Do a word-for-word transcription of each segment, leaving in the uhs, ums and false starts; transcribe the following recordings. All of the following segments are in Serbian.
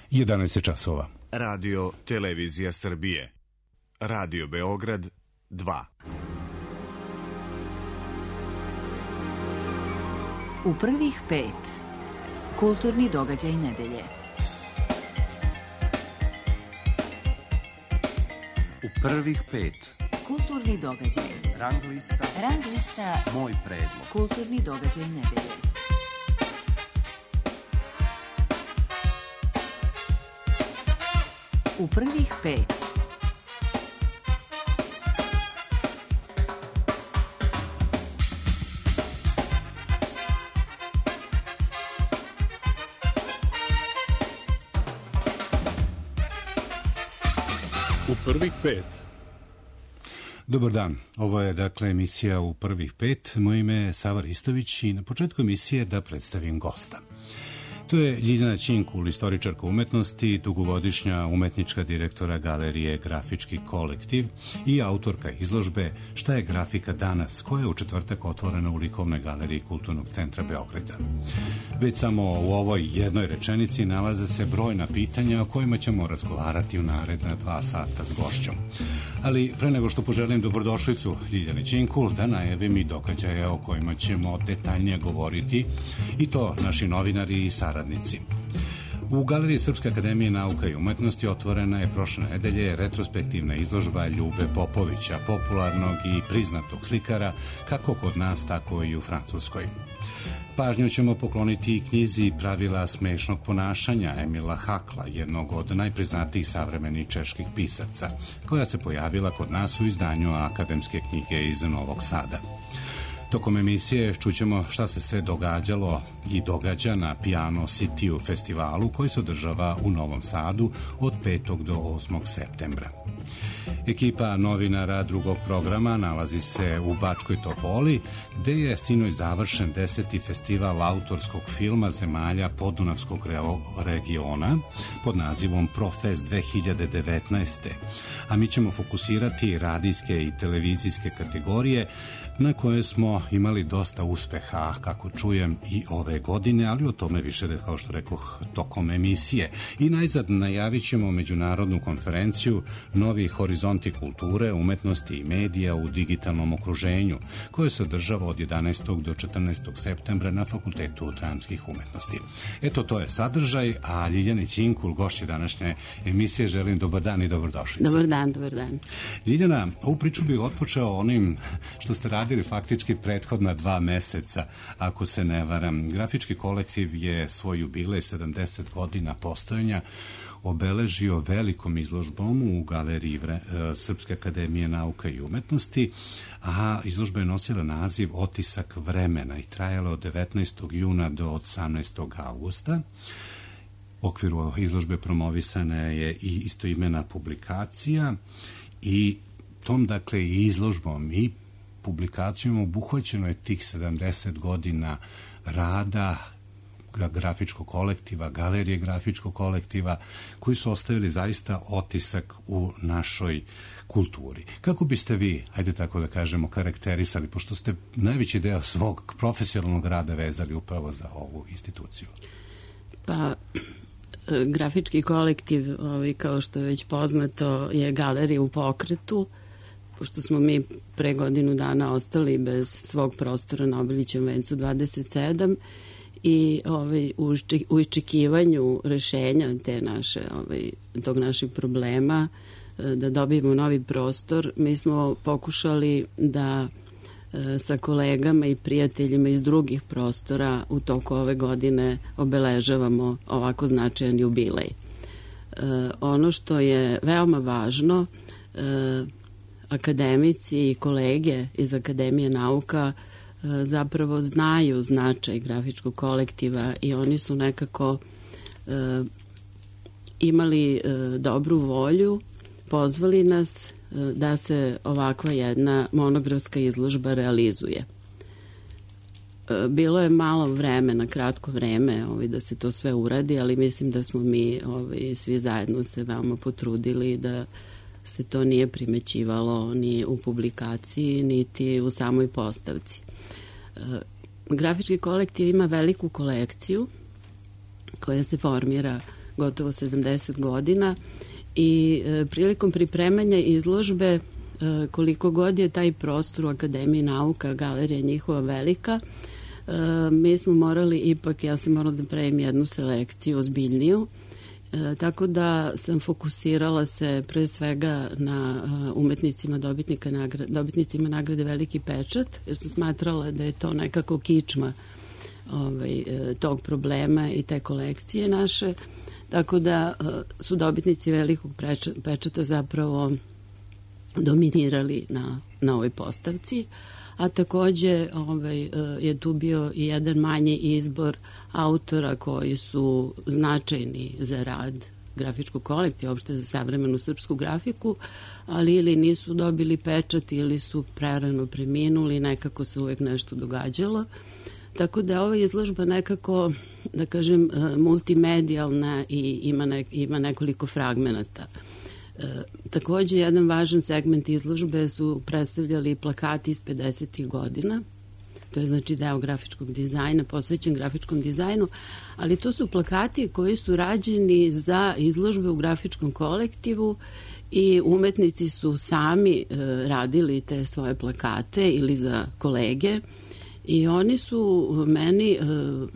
jedanaest časova. Radio Televizija Srbije. Radio Beograd dva. U prvih pet. Kulturni događaj nedelje. U prvih pet. Kulturni događaj. Rang lista. Rang lista. Moj predlog. Kulturni događaj nedelje. U prvih pet. U prvih pet. Dobar dan, ovo je dakle emisija U prvih pet. Moje ime je Sava Ristović i na početku emisije da predstavim gosta. To je Ljiljana Ćinkul, istoričarka umetnosti, dugogodišnja umetnička direktora galerije Grafički kolektiv i autorka izložbe Šta je grafika danas, koja je u četvrtak otvorena u likovnoj galeriji Kulturnog centra Beograda. Već samo u ovoj jednoj rečenici nalaze se brojna pitanja o kojima ćemo razgovarati u naredna dva sata s gošćom. Ali pre nego što poželim dobrodošlicu Ljiljani Ćinkul, da najavim i događaje o kojima ćemo detaljnije govoriti, i to naši novinari i saradnici. U Galeriji Srpske akademije nauka i umetnosti otvorena je prošle nedelje retrospektivna izložba Ljube Popovića, popularnog i priznatog slikara kako kod nas, tako i u Francuskoj. Pažnju ćemo pokloniti i knjizi Pravila smešnog ponašanja Emila Hakla, jednog od najpriznatijih savremenih čeških pisaca, koja se pojavila kod nas u izdanju Akademske knjige iz Novog Sada. Tokom emisije čućemo šta se sve događalo i događa na Piano City festivalu koji se održava u Novom Sadu od petog do osmog septembra. Ekipa novinara drugog programa nalazi se u Bačkoj Topoli, gde je sinoć završen deseti festival autorskog filma zemalja Podunavskog regiona pod nazivom Profest dve hiljade devetnaeste. A mi ćemo fokusirati radijske i televizijske kategorije na koje smo imali dosta uspeha, kako čujem, i ove godine, ali o tome više, kao što rekoh, tokom emisije. I najzad najavit ćemo međunarodnu konferenciju Novi horizonti kulture, umetnosti i medija u digitalnom okruženju, koje se održava od jedanaestog do četrnaestog septembra na Fakultetu dramskih umetnosti. Eto, to je sadržaj, a Ljiljani Ćinkul, gošće današnje emisije, želim dobar dan i dobrodošlicu. Dobar dan, dobar dan. Ljiljana, ovu priču bih otpočeo onim što ste radili faktički prethodna dva meseca, ako se ne varam. Grafički kolektiv je svoj jubilej sedamdeset godina postojanja obeležio velikom izložbom u Galeriji Srpske akademije nauka i umetnosti, a izložba je nosila naziv Otisak vremena i trajala od devetnaestog juna do osamnaestog avgusta. U okviru izložbe promovisana je i istoimena publikacija i tom, dakle, i izložbom i publikacijom obuhvaćeno je tih sedamdeset godina rada grafičkog kolektiva, galerije grafičkog kolektiva, koji su ostavili zaista otisak u našoj kulturi. Kako biste vi, ajde tako da kažemo, karakterisali, pošto ste najveći deo svog profesionalnog rada vezali upravo za ovu instituciju? Pa, grafički kolektiv, ovaj, kao što je već poznato, je galerija u pokretu, pošto smo mi pre godinu dana ostali bez svog prostora na Obilićem vencu dvadeset sedam i ovaj, u iščekivanju rešenja te naše, ovaj, tog našeg problema da dobijemo novi prostor, mi smo pokušali da sa kolegama i prijateljima iz drugih prostora u toku ove godine obeležavamo ovako značajan jubilej. Ono što je veoma važno, akademici i kolege iz Akademije nauka zapravo znaju značaj grafičkog kolektiva i oni su nekako e, imali e, dobru volju, pozvali nas e, da se ovakva jedna monografska izložba realizuje. E, bilo je malo vremena, kratko vreme ovaj, da se to sve uradi, ali mislim da smo mi ovaj, svi zajedno se veoma potrudili da se to nije primećivalo ni u publikaciji, niti u samoj postavci. Grafički kolektiv ima veliku kolekciju koja se formira gotovo sedamdeset godina i e, prilikom pripremanja izložbe e, koliko god je taj prostor u Akademiji nauka, galerija njihova velika, e, mi smo morali ipak, ja sam morala da pravim jednu selekciju ozbiljniju. E, tako da sam fokusirala se pre svega na uh, umetnicima dobitnika nagra, dobitnicima nagrade Veliki pečat, jer sam smatrala da je to nekako kičma ovaj, e, tog problema i te kolekcije naše. Tako da uh, su dobitnici Velikog pečata zapravo dominirali na, na ovoj postavci. A takođe ovaj, je tu bio i jedan manji izbor autora koji su značajni za rad grafičkog kolektiva, uopšte za savremenu srpsku grafiku, ali ili nisu dobili pečat ili su prerano preminuli, nekako se uvek nešto događalo. Tako da je ova izložba nekako, da kažem, multimedijalna i ima, ne, ima nekoliko fragmenata. E, takođe, jedan važan segment izložbe su predstavljali plakati iz pedesetih godina. To je znači deo grafičkog dizajna, posvećen grafičkom dizajnu, ali to su plakati koji su rađeni za izložbe u grafičkom kolektivu i umetnici su sami e, radili te svoje plakate ili za kolege i oni su meni, e,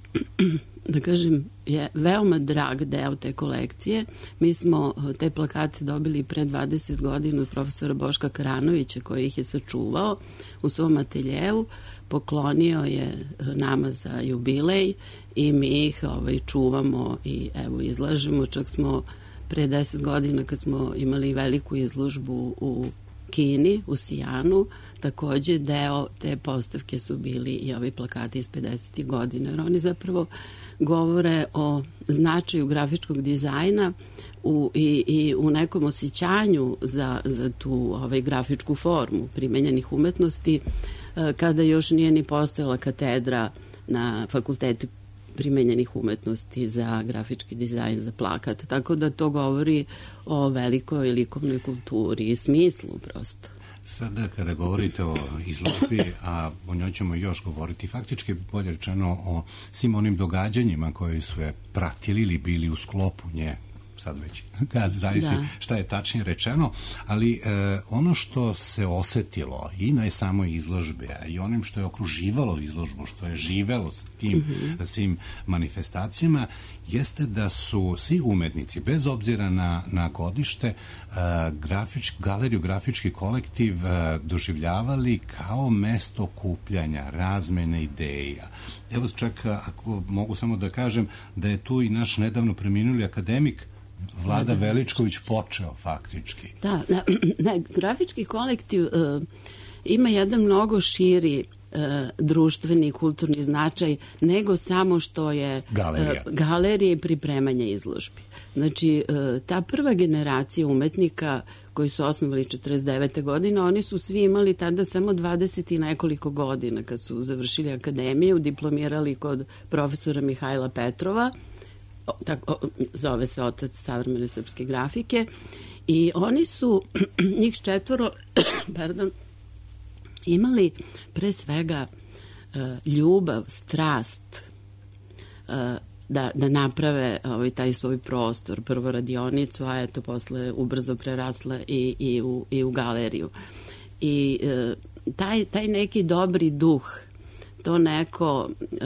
da kažem, je veoma drag deo te kolekcije. Mi smo te plakate dobili pre dvadeset godina od profesora Boška Karanovića koji ih je sačuvao u svom ateljevu, poklonio je nama za jubilej i mi ih ovaj, čuvamo i evo izlažemo. Čak smo pre deset godina kad smo imali veliku izložbu u Kini, u Sijanu, takođe deo te postavke su bili i ovi plakati iz pedesetih godina, jer oni zapravo govore o značaju grafičkog dizajna u, i, i u nekom osjećanju za, za tu ovaj, grafičku formu primenjenih umetnosti, kada još nije ni postojala katedra na fakultetu primenjenih umetnosti za grafički dizajn, za plakat. Tako da to govori o velikoj likovnoj kulturi i smislu prosto. Sada kada govorite o izložbi, a o njoj ćemo još govoriti, faktički bolje rečeno o svim onim događanjima koji su je pratili ili bili u sklopu nje, sad već kad zavisi da. Šta je tačnije rečeno, ali e, ono što se osetilo i na samoj izložbi, a i onim što je okruživalo izložbu, što je živelo s tim mm-hmm. svim manifestacijama, jeste da su svi umetnici, bez obzira na, na godište, e, grafič, galeriju Grafički kolektiv e, doživljavali kao mesto kupljanja, razmene ideja. Evo čak, ako mogu samo da kažem, da je tu i naš nedavno preminuli akademik Vlada Veličković počeo faktički. Da, ne, ne, Grafički kolektiv uh, ima jedan mnogo širi uh, društveni i kulturni značaj nego samo što je galerija, uh, galerija i pripremanje izložbi. Znači, uh, ta prva generacija umetnika koji su osnovali četrdeset devete godine, oni su svi imali tada samo dvadeset i nekoliko godina kad su završili akademiju, diplomirali kod profesora Mihajla Petrova, O, tako, o, zove se otac savremene srpske grafike, i oni su njih četvoro pardon, imali pre svega uh, ljubav, strast uh, da, da naprave ovaj, taj svoj prostor, prvo radionicu, a eto posle ubrzo prerasla i, i, u, i u galeriju. I uh, taj, taj neki dobri duh, to neko,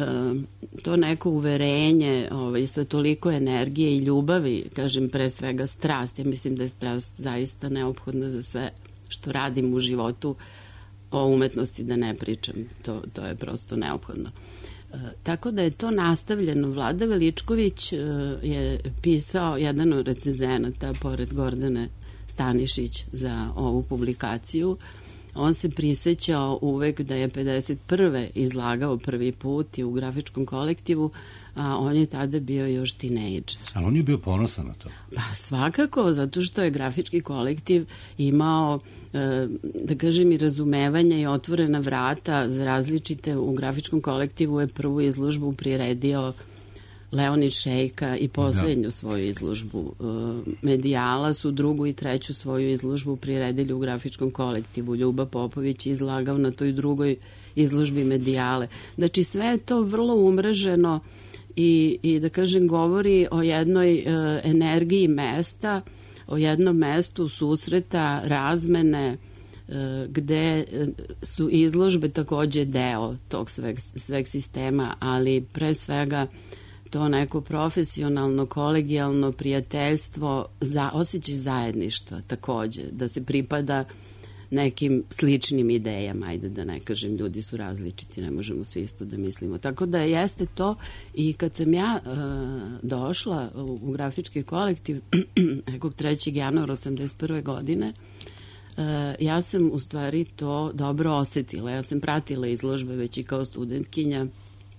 to neko uverenje ovaj, sa toliko energije i ljubavi, kažem pre svega strast, ja mislim da je strast zaista neophodna za sve što radim u životu, o umetnosti da ne pričam, to, to je prosto neophodno. E, tako da je to nastavljeno. Vlada Veličković e, je pisao jedan od recenzenata pored Gordane Stanišić za ovu publikaciju. On se prisećao uvek da je pedeset prve izlagao prvi put i u Grafičkom kolektivu, a on je tada bio još tinejdžer. Ali on je bio ponosan na to. Pa svakako, zato što je Grafički kolektiv imao, da kažem, i razumevanja i otvorena vrata za različite. U Grafičkom kolektivu je prvu izložbu priredio Leonid Šejka i poslednju da. svoju izložbu. Medijala su drugu i treću svoju izložbu priredili u Grafičkom kolektivu. Ljuba Popović je izlagao na toj drugoj izložbi Medijale. Znači sve je to vrlo umreženo i, i da kažem govori o jednoj e, energiji mesta, o jednom mestu susreta, razmene, e, gde su izložbe takođe deo tog sveg, sveg sistema, ali pre svega to neko profesionalno, kolegijalno prijateljstvo, za, osjećaj zajedništva takođe, da se pripada nekim sličnim idejama, ajde da ne kažem, ljudi su različiti, ne možemo svi isto da mislimo. Tako da jeste to i kad sam ja uh, došla u, u grafički kolektiv nekog trećeg januara osamdeset prve godine, uh, ja sam u stvari to dobro osetila. Ja sam pratila izložbe već i kao studentkinja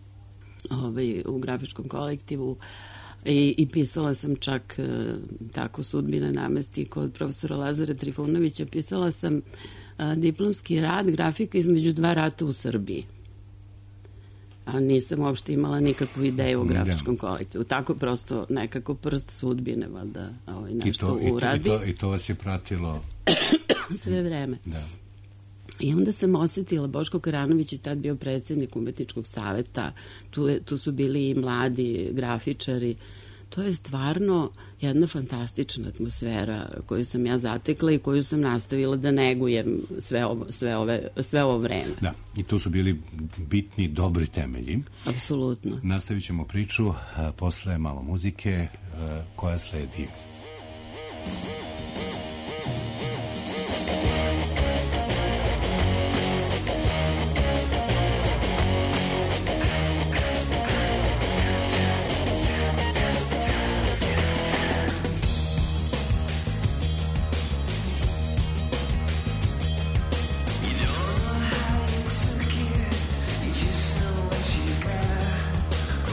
ovaj, u grafičkom kolektivu i, i pisala sam čak e, tako sudbine namesti kod profesora Lazara Trifunovića, pisala sam a, diplomski rad grafika između dva rata u Srbiji. A nisam uopšte imala nikakvu ideju o grafičkom kolektivu. Tako prosto nekako prst sudbine valjda ovaj, nešto I to, uradi. I to, i, to, I to vas je pratilo sve vreme. Da. I onda sam osetila, Boško Karanović je tad bio predsjednik umetničkog saveta, tu, je, tu su bili i mladi grafičari. To je stvarno jedna fantastična atmosfera koju sam ja zatekla i koju sam nastavila da negujem sve ovo, sve ove, sve ovo vreme. Da, i to su bili bitni, dobri temelji. Apsolutno. Nastavit ćemo priču a, posle malo muzike a, koja sledi.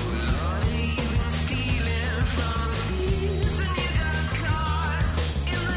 Stealing from the bees, and you got caught in the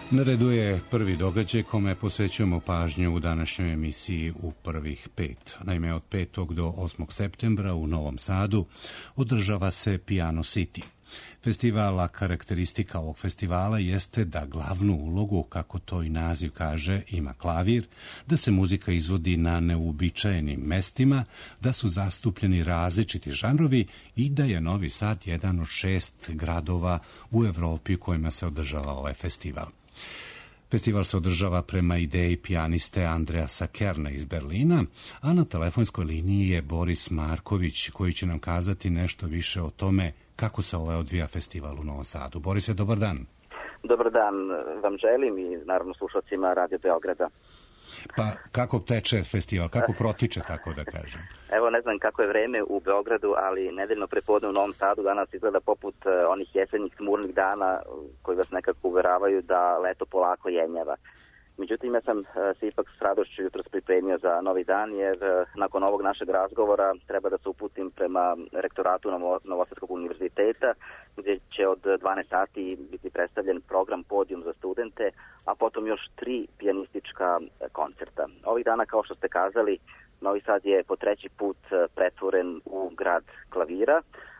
Na redu je prvi događaj kome posvećujemo pažnju u današnjoj emisiji U prvih pet. Naime, od petog do osmog septembra u Novom Sadu održava se Piano City. Festival, a karakteristika ovog festivala jeste da glavnu ulogu, kako to i naziv kaže, ima klavir, da se muzika izvodi na neuobičajenim mestima, da su zastupljeni različiti žanrovi i da je Novi Sad jedan od šest gradova u Evropi u kojima se održava ovaj festival. Festival se održava prema ideji pijaniste Andreasa Kerna iz Berlina, a na telefonskoj liniji je Boris Marković, koji će nam kazati nešto više o tome kako se ovaj odvija festival u Novom Sadu. Borise, dobar dan. Dobar dan vam želim i naravno slušalcima Radio Beograda. Pa kako teče festival, kako protiče, tako da kažem? Evo, ne znam kako je vreme u Beogradu, ali nedeljno prepodne u Novom Sadu danas izgleda poput onih jesenjih smurnih dana koji vas nekako uveravaju da leto polako jenjava. Međutim, ja sam se ipak s radošću jutros pripremio za novi dan, jer nakon ovog našeg razgovora treba da se uputim prema rektoratu Novosadskog univerziteta, gdje će od dvanaest sati biti predstavljen program Podijum za studente, a potom još tri pijanistička koncerta. Ovih dana, kao što ste kazali, Novi Sad je po treći put pretvoren u grad klavira.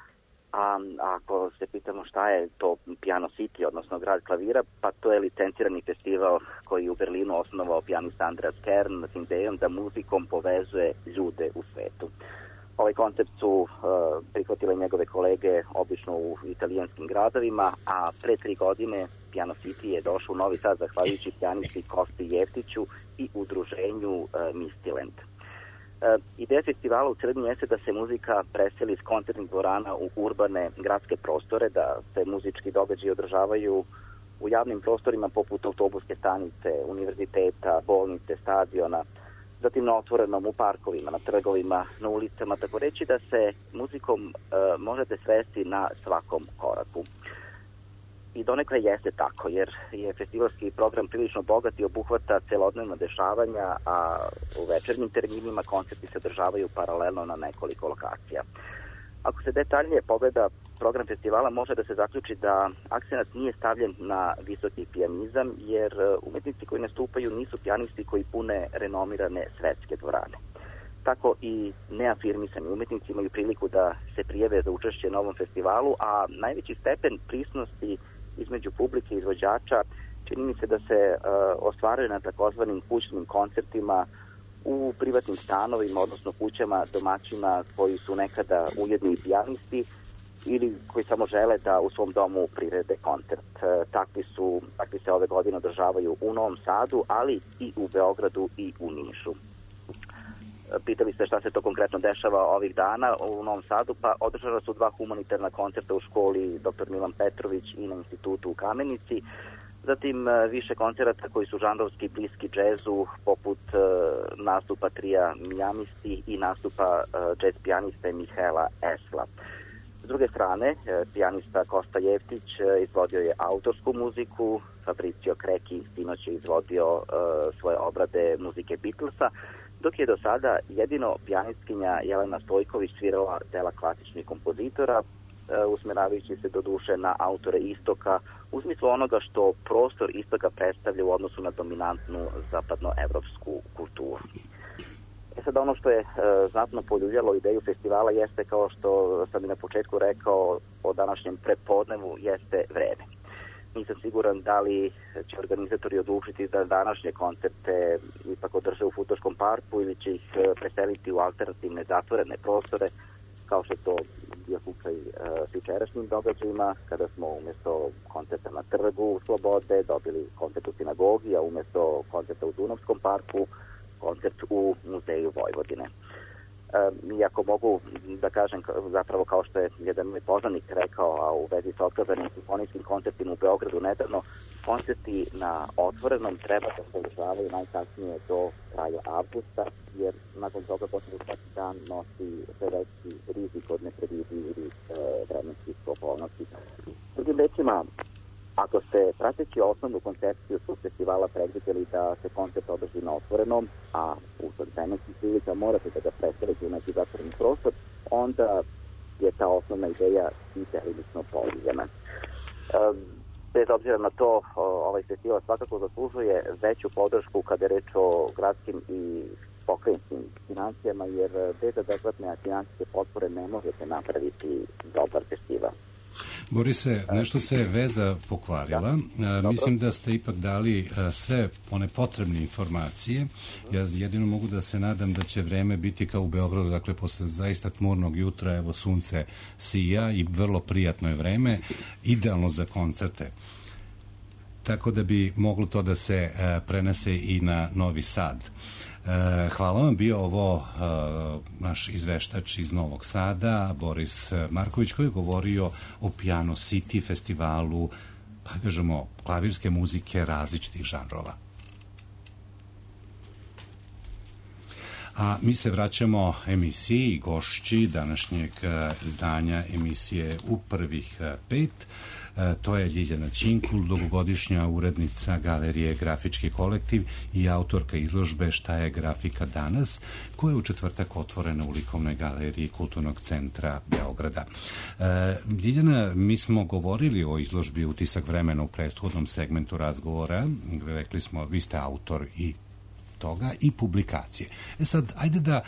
A ako se pitamo šta je to Piano City, odnosno grad klavira, pa to je licencirani festival koji je u Berlinu osnovao pijanista Andreas Kern s idejom da muzikom povezuje ljude u svetu. Ovaj koncept su uh, prihvatile njegove kolege obično u italijanskim gradovima, a pre tri godine Piano City je došao u Novi Sad zahvaljujući pijanisti Kosti Jeftiću i udruženju uh, Mistiland. E, ideja festivala u celini jeste da se muzika preseli iz koncertnih dvorana u urbane gradske prostore, da se muzički događaji održavaju u javnim prostorima poput autobuske stanice, univerziteta, bolnice, stadiona, zatim na otvorenom, u parkovima, na trgovima, na ulicama, tako reći da se muzikom e, možete svesti na svakom koraku. I donekle jeste tako, jer je festivalski program prilično bogat i obuhvata celodnevna dešavanja, a u večernjim terminima koncerti se održavaju paralelno na nekoliko lokacija. Ako se detaljnije pogleda program festivala, može da se zaključi da akcenat nije stavljen na visoki pijanizam, jer umetnici koji nastupaju nisu pijanisti koji pune renomirane svetske dvorane. Tako i neafirmisani umetnici imaju priliku da se prijave za učešće na ovom festivalu, a najveći stepen prisnosti između publike i izvođača čini mi se da se uh, ostvaruje na takozvanim kućnim koncertima u privatnim stanovima, odnosno kućama domaćina koji su nekada ujedno i pijanisti ili koji samo žele da u svom domu prirede koncert. Uh, takvi su, takvi se ove godine održavaju u Novom Sadu, ali i u Beogradu i u Nišu. Pitali ste šta se to konkretno dešava ovih dana u Novom Sadu, pa održava su dva humanitarna koncerta u školi doktor Milan Petrović i na institutu u Kamenici, zatim više koncerata koji su žanrovski bliski džezu, poput uh, nastupa trija Mijamisti i nastupa uh, džez pijaniste Mihaela Esla. S druge strane, uh, pijanista Kosta Jeftić uh, izvodio je autorsku muziku, Fabricio Kreki sinoć je izvodio uh, svoje obrade muzike Beatlesa, dok je do sada jedino pijanistkinja Jelena Stojković svirala dela klasičnih kompozitora, usmeravajući se do duše na autore istoka, u smislu onoga što prostor istoka predstavlja u odnosu na dominantnu zapadnoevropsku kulturu. E sad, ono što je e, znatno poljuljalo ideju festivala jeste, kao što sam i na početku rekao, o današnjem prepodnevu, jeste vreme. Nisam siguran da li će organizatori odlučiti da današnje koncerte ipak održe u Futoškom parku ili će ih preseliti u alternativne zatvorene prostore, kao što je to bio slučaj uh, s jučerašnjim događajima, kada smo umjesto koncerta na Trgu Slobode dobili koncert u sinagogi, a umjesto koncerta u Dunavskom parku koncert u Muzeju Vojvodine. Um, iako mogu da kažem, zapravo kao što je jedan moj poznanik rekao, a u vezi sa otkazanim simfonijskim koncertima u Beogradu nedavno, koncerti na otvorenom treba da se održavaju najkasnije do kraja avgusta, jer nakon toga potrebno svaki dan nosi sve veći rizik od nepredvidivih e, vremenskih okolnosti. Drugim rečima, ako ste prateći osnovnu koncepciju svog festivala predvidjeli da se koncert održi na otvorenom, a u vremenskih prilika morate da ga predstavite u neki zatvoreni prostor, onda je ta osnovna ideja i delimično povrđena. bez obzira na to, ovaj festival svakako zaslužuje veću podršku kada je reč o gradskim i pokrajinskim financijama, jer bez adekvatne financijske potpore ne možete napraviti dobar festival. Borise, nešto se veza pokvarila. Da, mislim da ste ipak dali sve one potrebne informacije. Ja jedino mogu da se nadam da će vreme biti kao u Beogradu, dakle posle zaista tmurnog jutra, evo sunce sija i vrlo prijatno je vreme, idealno za koncerte. Tako da bi moglo to da se prenese i na Novi Sad. Hvala vam, bio ovo naš izveštač iz Novog Sada, Boris Marković, koji je govorio o Piano City festivalu, pa kažemo, klavirske muzike različitih žanrova. A mi se vraćamo emisiji i gošći današnjeg izdanja emisije U prvih pet. To je Ljiljana Činkul, dugogodišnja urednica Galerije Grafički kolektiv i autorka izložbe Šta je grafika danas, koja je u četvrtak otvorena u Likovnoj galeriji Kulturnog centra Beograda. Ljiljana, mi smo govorili o izložbi Utisak vremena u prethodnom segmentu razgovora. Rekli smo, vi ste autor i toga i publikacije. E sad, ajde da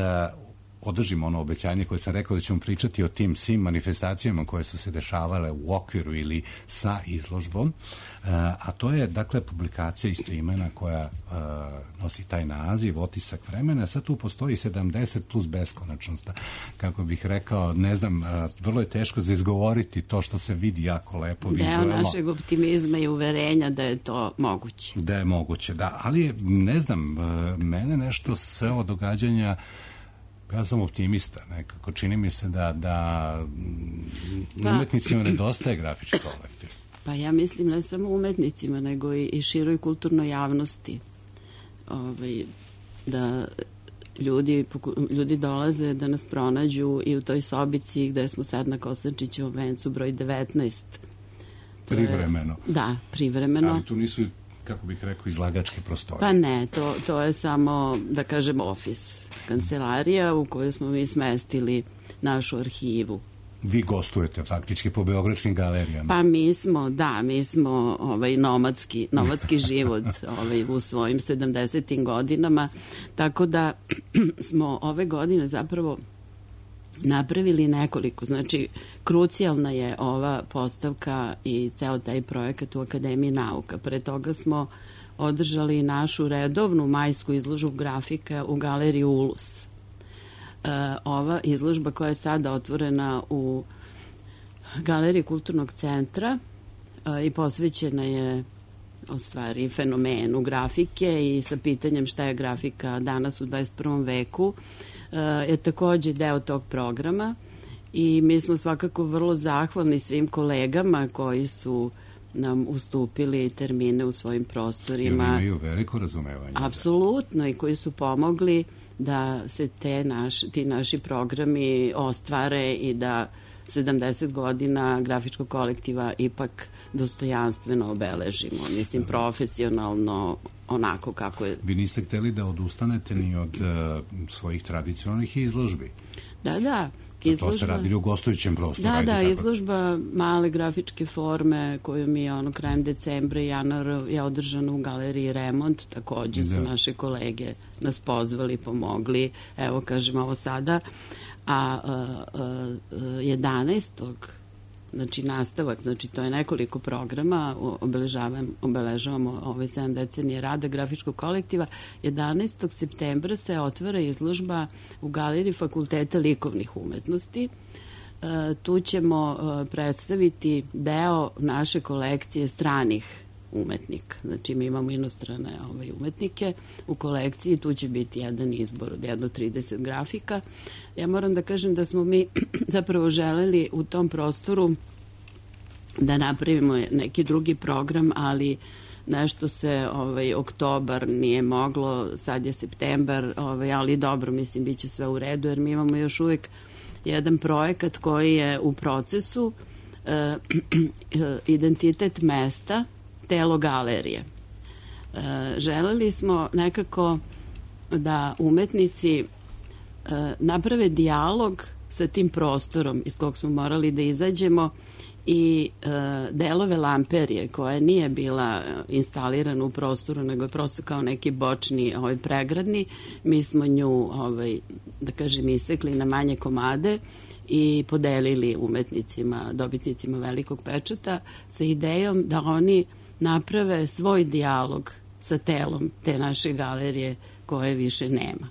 održimo ono obećanje koje sam rekao da ćemo pričati o tim svim manifestacijama koje su se dešavale u okviru ili sa izložbom, a to je, dakle, publikacija istoimena koja nosi taj naziv Otisak vremena. Sad tu postoji sedamdeset plus beskonačnost. Kako bih rekao, ne znam, vrlo je teško za izgovoriti to što se vidi jako lepo vizuelno. Deo našeg optimizma i uverenja da je to moguće. Da je moguće, da. Ali, ne znam, mene nešto sve ovo događanja, ja sam optimista, nekako čini mi se da, da pa, umetnicima nedostaje grafički kolektiv. Pa ja mislim ne samo umetnicima, nego i, i široj kulturnoj javnosti. Ovaj, da ljudi, ljudi dolaze da nas pronađu i u toj sobici gde smo sad na Kosančićevom vencu broj devetnaest. To privremeno. Je, da, privremeno. Ali tu nisu, kako bih rekao, izlagačke prostorije. Pa ne, to, to je samo, da kažem, ofis, kancelarija u kojoj smo mi smestili našu arhivu. Vi gostujete faktički po beogradskim galerijama. Pa mi smo, da, mi smo ovaj, nomadski, nomadski život ovaj, u svojim sedamdesetim godinama, tako da smo ove godine zapravo napravili nekoliko. Znači, krucijalna je ova postavka i ceo taj projekat u Akademiji nauka. Pre toga smo održali našu redovnu majsku izložbu grafika u galeriji Ulus. E, ova izložba koja je sada otvorena u galeriji Kulturnog centra e, i posvećena je u stvari fenomenu grafike i sa pitanjem šta je grafika danas u dvadeset prvom veku, je takođe deo tog programa i mi smo svakako vrlo zahvalni svim kolegama koji su nam ustupili termine u svojim prostorima. I oni imaju veliko razumevanje. Apsolutno, i koji su pomogli da se te naš, ti naši programi ostvare i da sedamdeset godina grafičkog kolektiva ipak dostojanstveno obeležimo. Mislim, profesionalno, onako kako je. Vi niste hteli da odustanete ni od uh, svojih tradicionalnih izložbi. Da, da. Izložba, to ste radili u gostujućem prostoru. Da, ajde, da, tako. izložba male grafičke forme koju mi ono krajem decembra i januara je održana u galeriji Remont. Takođe su da. naše kolege nas pozvali, pomogli. Evo, kažem ovo sada. A uh, uh, jedanaestog znači nastavak, znači to je nekoliko programa, obeležavamo ove sedam decenije rada grafičkog kolektiva. jedanaestog septembra se otvara izložba u galeriji Fakulteta likovnih umetnosti. Uh, tu ćemo uh, predstaviti deo naše kolekcije stranih umetnika. Znači, mi imamo inostrane ovaj, umetnike u kolekciji, tu će biti jedan izbor od jedno trideset grafika. Ja moram da kažem da smo mi zapravo želeli u tom prostoru da napravimo neki drugi program, ali nešto se ovaj, oktobar nije moglo, sad je septembar, ovaj, ali dobro, mislim, bit će sve u redu, jer mi imamo još uvek jedan projekat koji je u procesu, e, identitet mesta, telo galerije. E, želeli smo nekako da umetnici e, naprave dijalog sa tim prostorom iz kog smo morali da izađemo i e, delove lamperije koja nije bila instalirana u prostoru, nego je prosto kao neki bočni ovaj, pregradni, mi smo nju, ovaj, da kažem, isekli na manje komade i podelili umetnicima, dobitnicima velikog pečata sa idejom da oni naprave svoj dijalog sa telom te naše galerije koje više nema.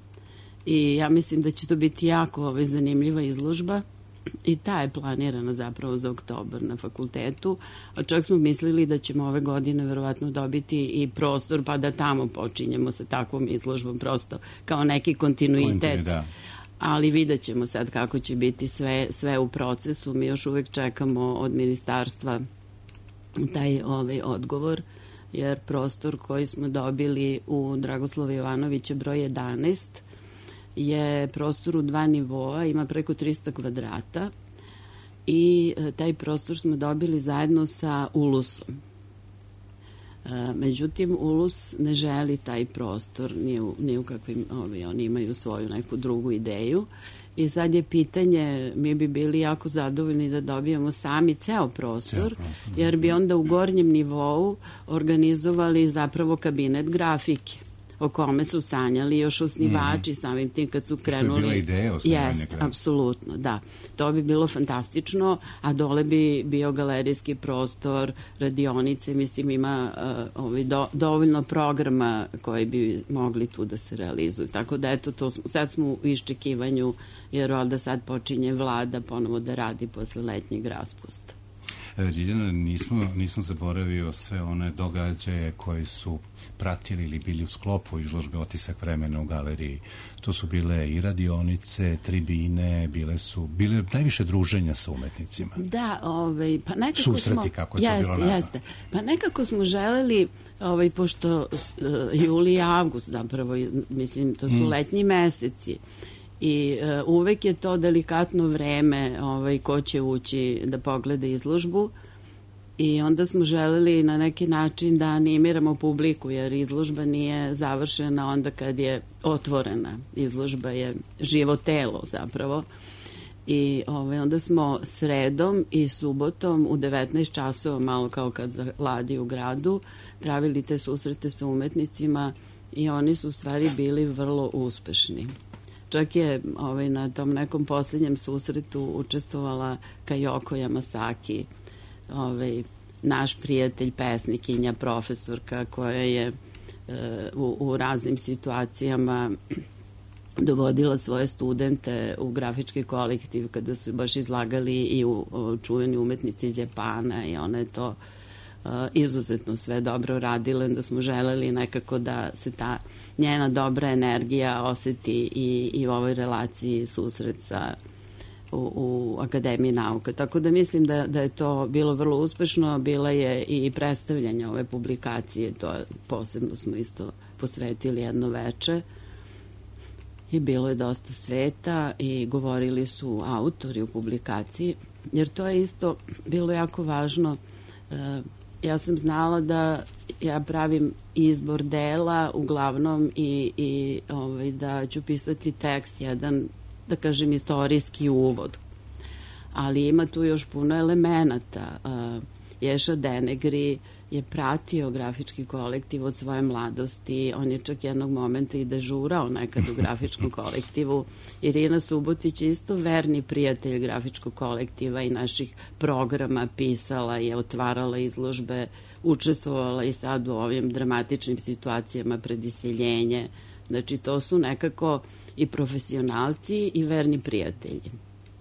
I ja mislim da će to biti jako ovaj, zanimljiva izložba i ta je planirana zapravo za oktobar na fakultetu, a čak smo mislili da ćemo ove godine verovatno dobiti i prostor pa da tamo počinjemo sa takvom izložbom, prosto kao neki kontinuitet. Da. Ali vidjet ćemo sad kako će biti sve, sve u procesu. Mi još uvek čekamo od ministarstva taj ovaj odgovor, jer prostor koji smo dobili u Dragoslava Jovanovića broj jedanaest je prostor u dva nivoa, ima preko trista kvadrata i taj prostor smo dobili zajedno sa Ulusom. Međutim, Ulus ne želi taj prostor, ni u, ni u kakvim, ovi, oni imaju svoju neku drugu ideju i sad je pitanje, mi bi bili jako zadovoljni da dobijemo sami ceo prostor, jer bi onda u gornjem nivou organizovali zapravo kabinet grafike, o kome su sanjali još osnivači, mm. samim tim kad su krenuli. Što je bila ideja osnivanja? Jest, apsolutno, da. To bi bilo fantastično, a dole bi bio galerijski prostor, radionice, mislim ima uh, ovaj, do, dovoljno programa koji bi mogli tu da se realizuju. Tako da eto, to smo, sad smo u iščekivanju, jer ovdje sad počinje vlada ponovo da radi posle letnjeg raspusta. Ljiljana, nismo, nisam zaboravio sve one događaje koji su pratili ili bili u sklopu izložbe Otisak vremena u galeriji. To su bile i radionice, tribine, bile su bile najviše druženja sa umetnicima. Da, ovaj, pa nekako susreti, smo, kako je to jeste, bilo nazvano. Jeste. Pa nekako smo želeli, ovaj, pošto uh, juli i avgust zapravo, mislim, to su mm. letnji meseci, i uh, uvek je to delikatno vreme ovaj, ko će ući da pogleda izložbu i onda smo želeli na neki način da animiramo publiku, jer izložba nije završena onda kad je otvorena. Izložba je živo telo zapravo i ovaj, onda smo sredom i subotom u devetnaest časova, malo kao kad zaladi u gradu, pravili te susrete sa umetnicima i oni su u stvari bili vrlo uspešni. Čak je ovaj, na tom nekom posljednjem susretu učestvovala Kajoko Yamasaki, ovaj, naš prijatelj, pesnikinja, profesorka koja je e, u, u raznim situacijama dovodila svoje studente u grafički kolektiv kada su baš izlagali i u, u čuveni umetnici iz Japana i ona je to Uh, izuzetno sve dobro radila, da smo želeli nekako da se ta njena dobra energija oseti i, i u ovoj relaciji susret sa, u, u Akademiji nauka. Tako da mislim da, da je to bilo vrlo uspešno, bila je i predstavljanje ove publikacije, to posebno smo isto posvetili jedno veče i bilo je dosta sveta i govorili su autori u publikaciji, jer to je isto bilo jako važno. uh, Ja sam znala da ja pravim izbor dela uglavnom i, i ovaj, da ću pisati tekst, jedan, da kažem, istorijski uvod. Ali ima tu još puno elemenata. Uh, Ješa Denegri je pratio grafički kolektiv od svoje mladosti. On je čak jednog momenta i dežurao nekad u grafičkom kolektivu. Irina Subotić je isto verni prijatelj grafičkog kolektiva i naših programa, pisala je, otvarala izložbe, učestvovala i sad u ovim dramatičnim situacijama pred iseljenje. Znači, to su nekako i profesionalci i verni prijatelji.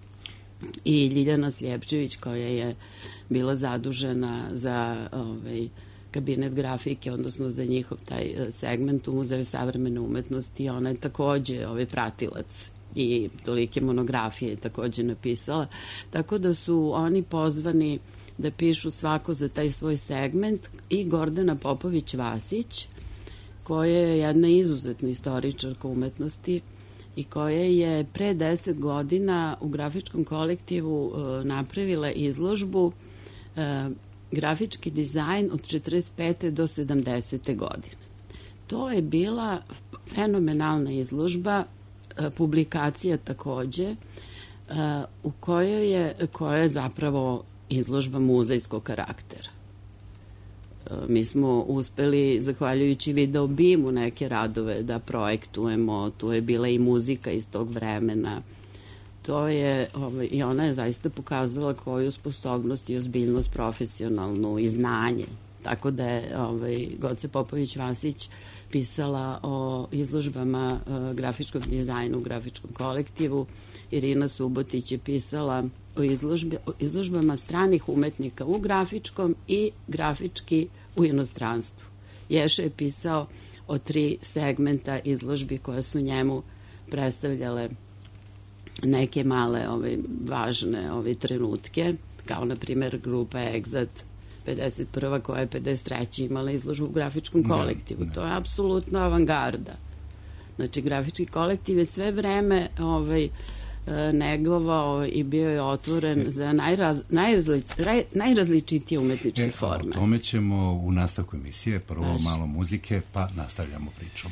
I Ljiljana Sljepčević, koja je bila zadužena za ovaj, kabinet grafike, odnosno za njihov taj segment u Muzeju savremene umetnosti, ona je takođe ovaj, pratilac i tolike monografije je takođe napisala. Tako da su oni pozvani da pišu svako za taj svoj segment i Gordana Popović-Vasić, koja je jedna izuzetna istoričarka umetnosti i koja je pre deset godina u grafičkom kolektivu e, napravila izložbu e, grafički dizajn od četrdeset pete do sedamdesete godine. To je bila fenomenalna izložba, e, publikacija takođe, e, u kojoj je, koja je zapravo izložba muzejskog karaktera. Mi smo uspeli, zahvaljujući video bimu, neke radove da projektujemo, tu je bila i muzika iz tog vremena. To je, ovaj, i ona je zaista pokazala koju sposobnost i ozbiljnost profesionalnu i znanje. Tako da je ovaj, Goce Popović-Vasić pisala o izložbama uh, grafičkog dizajna u grafičkom kolektivu. Irina Subotić je pisala o, izložbi, o izložbama stranih umetnika u grafičkom i grafički u inostranstvu. Ješa je pisao o tri segmenta izložbi koje su njemu predstavljale neke male ove, važne ove, trenutke, kao na primjer grupa Egzat pedeset prva koja je pedeset treće imala izložbu u grafičkom kolektivu. Ne, ne. To je apsolutno avangarda. Znači, grafički kolektiv je sve vreme ovaj, negovao i bio je otvoren e, za najraz, najrazli, raj, najrazličitije umetničke e, forme. O tome ćemo u nastavku emisije. Prvo Baš. malo muzike, pa nastavljamo priču.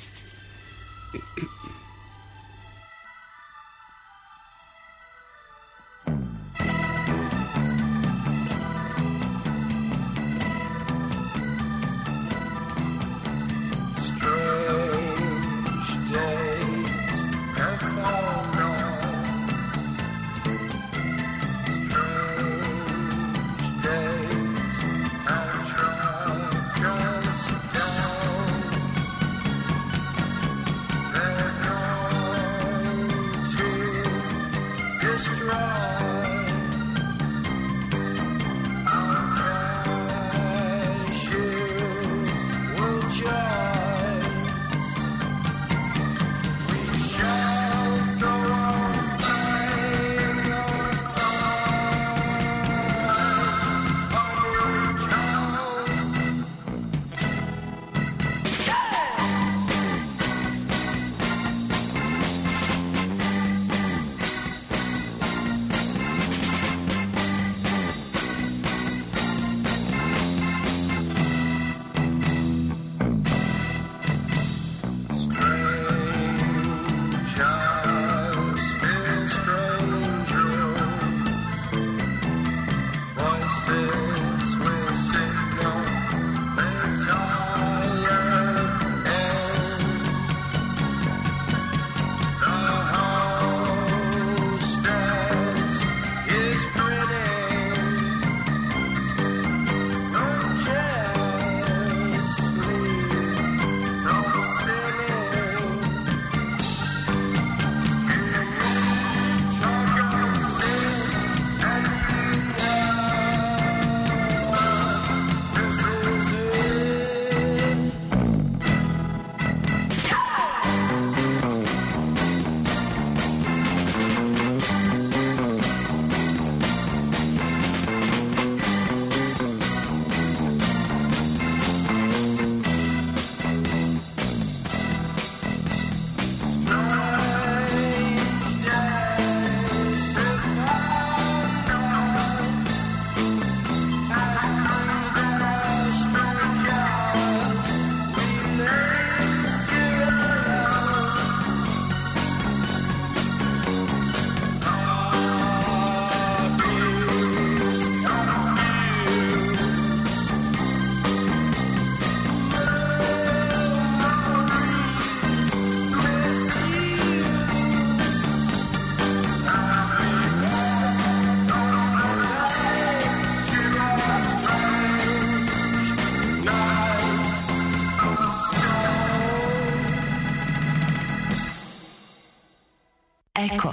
Eko.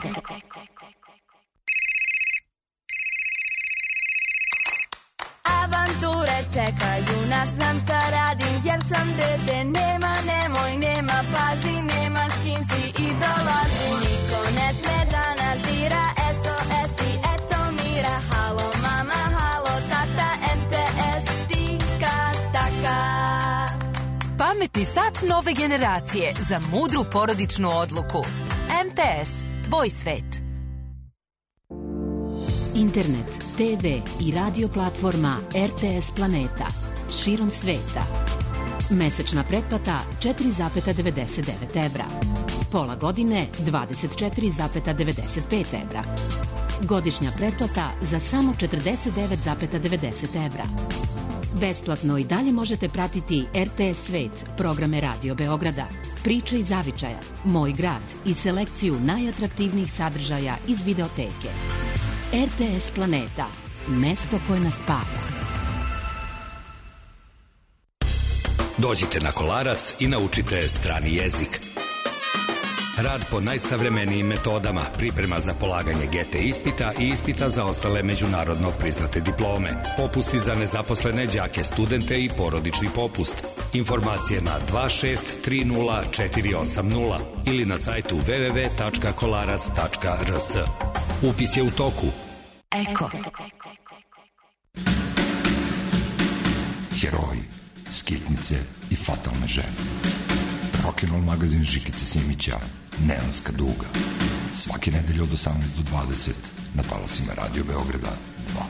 Avanture čekaju nas, znam šta radim jer sam dete. Nema, nemoj, nema, pazi, nema s kim si i dolazi. Niko ne sme da nas dira, S O S i eto mira. Halo mama, halo tata, M T S, tika, taka. Pametni sat nove generacije za mudru porodičnu odluku. M T S, tvoj svet. Internet, te ve i radio platforma R T S Planeta širom sveta. Mesečna pretplata četiri zarez devedeset devet evra. Pola godine dvadeset četiri zarez devedeset pet evra. Godišnja pretplata za samo četrdeset devet zarez devedeset evra. Besplatno i dalje možete pratiti R T S Svet, programe Radio Beograda, Priče iz zavičaja, Moj grad i selekciju najatraktivnijih sadržaja iz videoteke. R T S Planeta, mesto koje nas spaja. Dođite na Kolarac i naučite strani jezik. Rad po najsavremenijim metodama, priprema za polaganje G T ispita i ispita za ostale međunarodno priznate diplome, popusti za nezaposlene đake, studente i porodični popust. Informacije na dva šest tri nula četiri osam nula ili na sajtu w w w tačka kolarac tačka r s. Upis je u toku. Eko. Heroji, skitnice i fatalne žene. Rock'n'roll magazin Žikice Simića, Neonska duga. Svake nedelje od osamnaest do dvadeset na talasima Radio Beograda dva.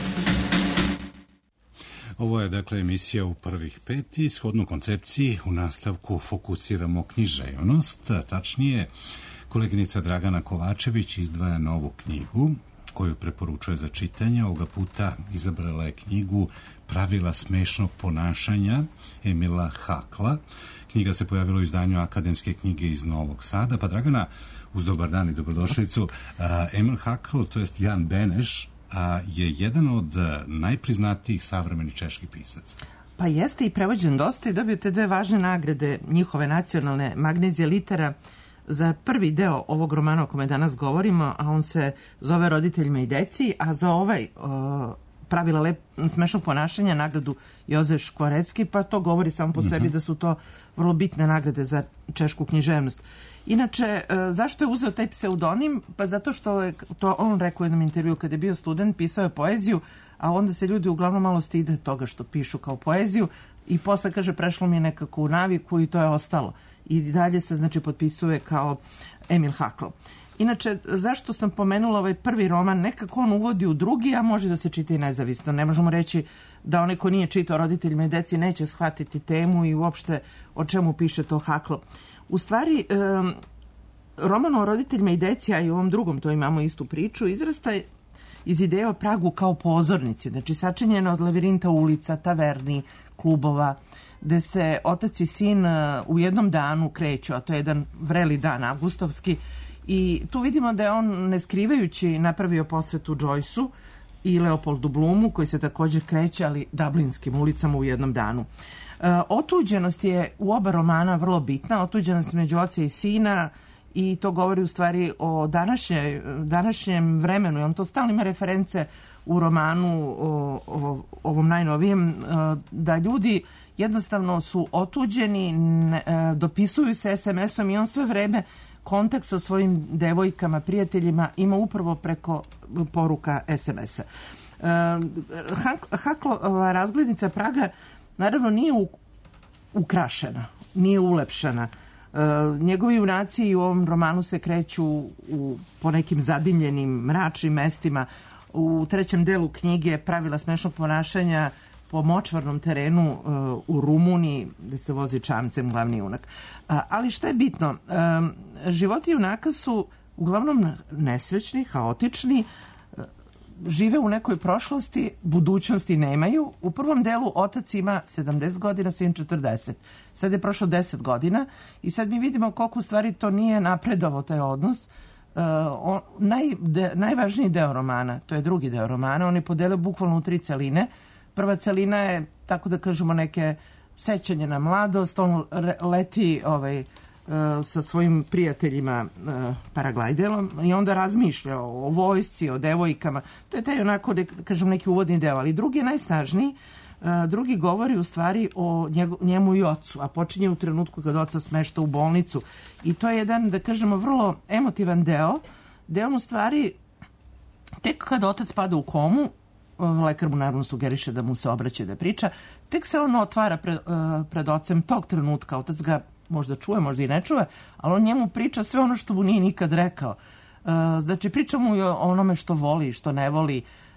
Ovo je dakle emisija u prvih pet i shodno koncepciji u nastavku fokusiramo književnost, tačnije koleginica Dragana Kovačević izdvaja novu knjigu koju preporučuje za čitanje. Ovoga puta izabrala je knjigu Pravila smešnog ponašanja Emila Hakla. Knjiga se pojavila u izdanju Akademske knjige iz Novog Sada. Pa Dragana, uz dobar dan i dobrodošlicu. Emil Hakl, to jest Jan Beneš, je jedan od najpriznatijih savremenih čeških pisaca. Pa jeste i prevođen dosta i dobio te dve važne nagrade njihove nacionalne, Magnezija litera za prvi deo ovog romana o kome danas govorimo, a on se zove Roditeljima i deci, a za ovaj o, pravila lep, smešnog ponašanja nagradu Jozef Škvorecki, pa to govori samo po sebi da su to vrlo bitne nagrade za češku književnost. Inače, zašto je uzeo taj pseudonim? Pa zato što je to on rekao u jednom intervju kada je bio student, pisao je poeziju, a onda se ljudi uglavnom malo stide toga što pišu kao poeziju i posle, kaže, prešlo mi je nekako u naviku i to je ostalo. I dalje se, znači, potpisuje kao Emil Hakl. Inače, zašto sam pomenula ovaj prvi roman? Nekako on uvodi u drugi, a može da se čita i nezavisno. Ne možemo reći da onaj ko nije čitao Roditeljima i deci neće shvatiti temu i uopšte o čemu piše to Hakl. U stvari, um, roman o Roditeljima i deci, a i u ovom drugom to imamo istu priču, izrasta iz ideje o Pragu kao pozornici, znači sačinjena od lavirinta ulica, taverni, klubova, gde se otac i sin u jednom danu kreću, a to je jedan vreli dan, avgustovski, i tu vidimo da je on, ne skrivajući, napravio posvetu Joyce-u i Leopoldu Blumu, koji se također kreće, ali dublinskim ulicama u jednom danu. E, otuđenost je u oba romana vrlo bitna, otuđenost među oca i sina, i to govori u stvari o današnje, današnjem vremenu. I on to stalno ima reference u romanu o, o ovom najnovijem, da ljudi jednostavno su otuđeni, ne, dopisuju se es em esom i on sve vreme kontakt sa svojim devojkama, prijateljima ima upravo preko poruka es em esa. Haklova razglednica Praga naravno nije ukrašena, nije ulepšana. Uh, njegovi junaci u ovom romanu se kreću u, po nekim zadimljenim, mračnim mestima. U trećem delu knjige Pravila smešnog ponašanja po močvarnom terenu uh, u Rumuniji, gde se vozi čamcem glavni junak. Uh, ali šta je bitno? Uh, životi junaka su uglavnom nesrećni, haotični, uh, žive u nekoj prošlosti, budućnosti nemaju. U prvom delu otac ima sedamdeset godina, sin četrdeset. Sad je prošlo deset godina i sad mi vidimo koliko u stvari to nije napredovao taj odnos. Uh, on, naj, de, najvažniji deo romana, to je drugi deo romana, on je podelio bukvalno u tri celine. Prva celina je, tako da kažemo, neke sećanje na mladost, on leti ovaj, uh, sa svojim prijateljima uh, paraglajdelom i onda razmišlja o, o vojsci, o devojkama. To je taj onako, da kažem, neki uvodni deo, ali drugi je najsnažniji. Uh, drugi govori u stvari o njegu, njemu i ocu, a počinje u trenutku kad oca smešta u bolnicu. I to je jedan, da kažemo, vrlo emotivan deo, gde on u stvari tek kad otac pada u komu, lekar mu naravno sugeriše da mu se obraća da priča, tek se on otvara pred, uh, pred ocem tog trenutka. Otac ga možda čuje, možda i ne čuje, ali on njemu priča sve ono što mu nije nikad rekao. Uh, znači priča mu o onome što voli i što ne voli.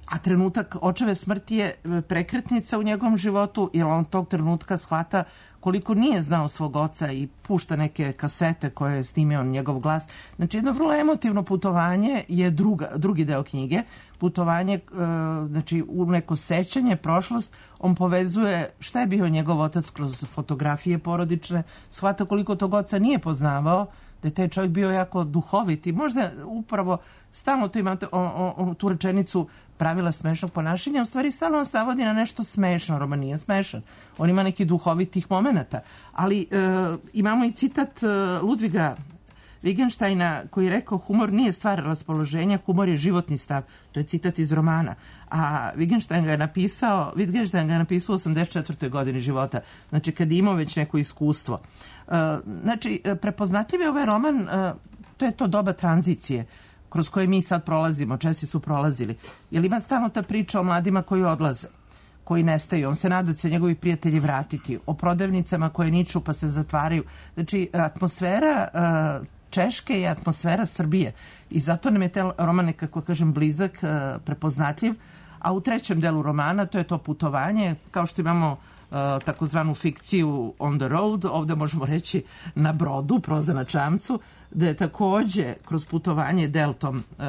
a trenutak očeve smrti je prekretnica u njegovom životu, jer on tog trenutka shvata koliko nije znao svog oca i pušta neke kasete koje je snimio njegov glas. Znači, jedno vrlo emotivno putovanje je druga, drugi deo knjige. Putovanje, znači, u neko sećanje, prošlost. On povezuje šta je bio njegov otac kroz fotografije porodične, shvata koliko tog oca nije poznavao, da je taj čovjek bio jako duhovit i možda upravo stalno tu imate o, o, o, tu rečenicu pravila smešnog ponašanja, u stvari stalno on stavodi na nešto smešno, roman nije smešan. On ima neki duhovitih momenata. Ali e, imamo i citat e, Ludviga Wittgensteina koji je rekao humor nije stvar raspoloženja, humor je životni stav. To je citat iz romana. A Wittgenstein ga je napisao, Wittgenstein ga je napisao u osamdeset četvrtoj godini života. Znači kad je imao već neko iskustvo. E, znači, prepoznatljiv je ovaj roman, e, to je to doba tranzicije kroz koje mi sad prolazimo, česti su prolazili. Jer ima stalno ta priča o mladima koji odlaze, koji nestaju. On se nada da će njegovi prijatelji vratiti. O prodavnicama koje niču pa se zatvaraju. Znači, atmosfera uh, Češke je atmosfera Srbije. I zato nam je taj roman nekako, kažem, blizak, uh, prepoznatljiv. A u trećem delu romana, to je to putovanje, kao što imamo uh, takozvanu fikciju on the road, ovde možemo reći na brodu, proza na čamcu, da je takođe kroz putovanje deltom uh,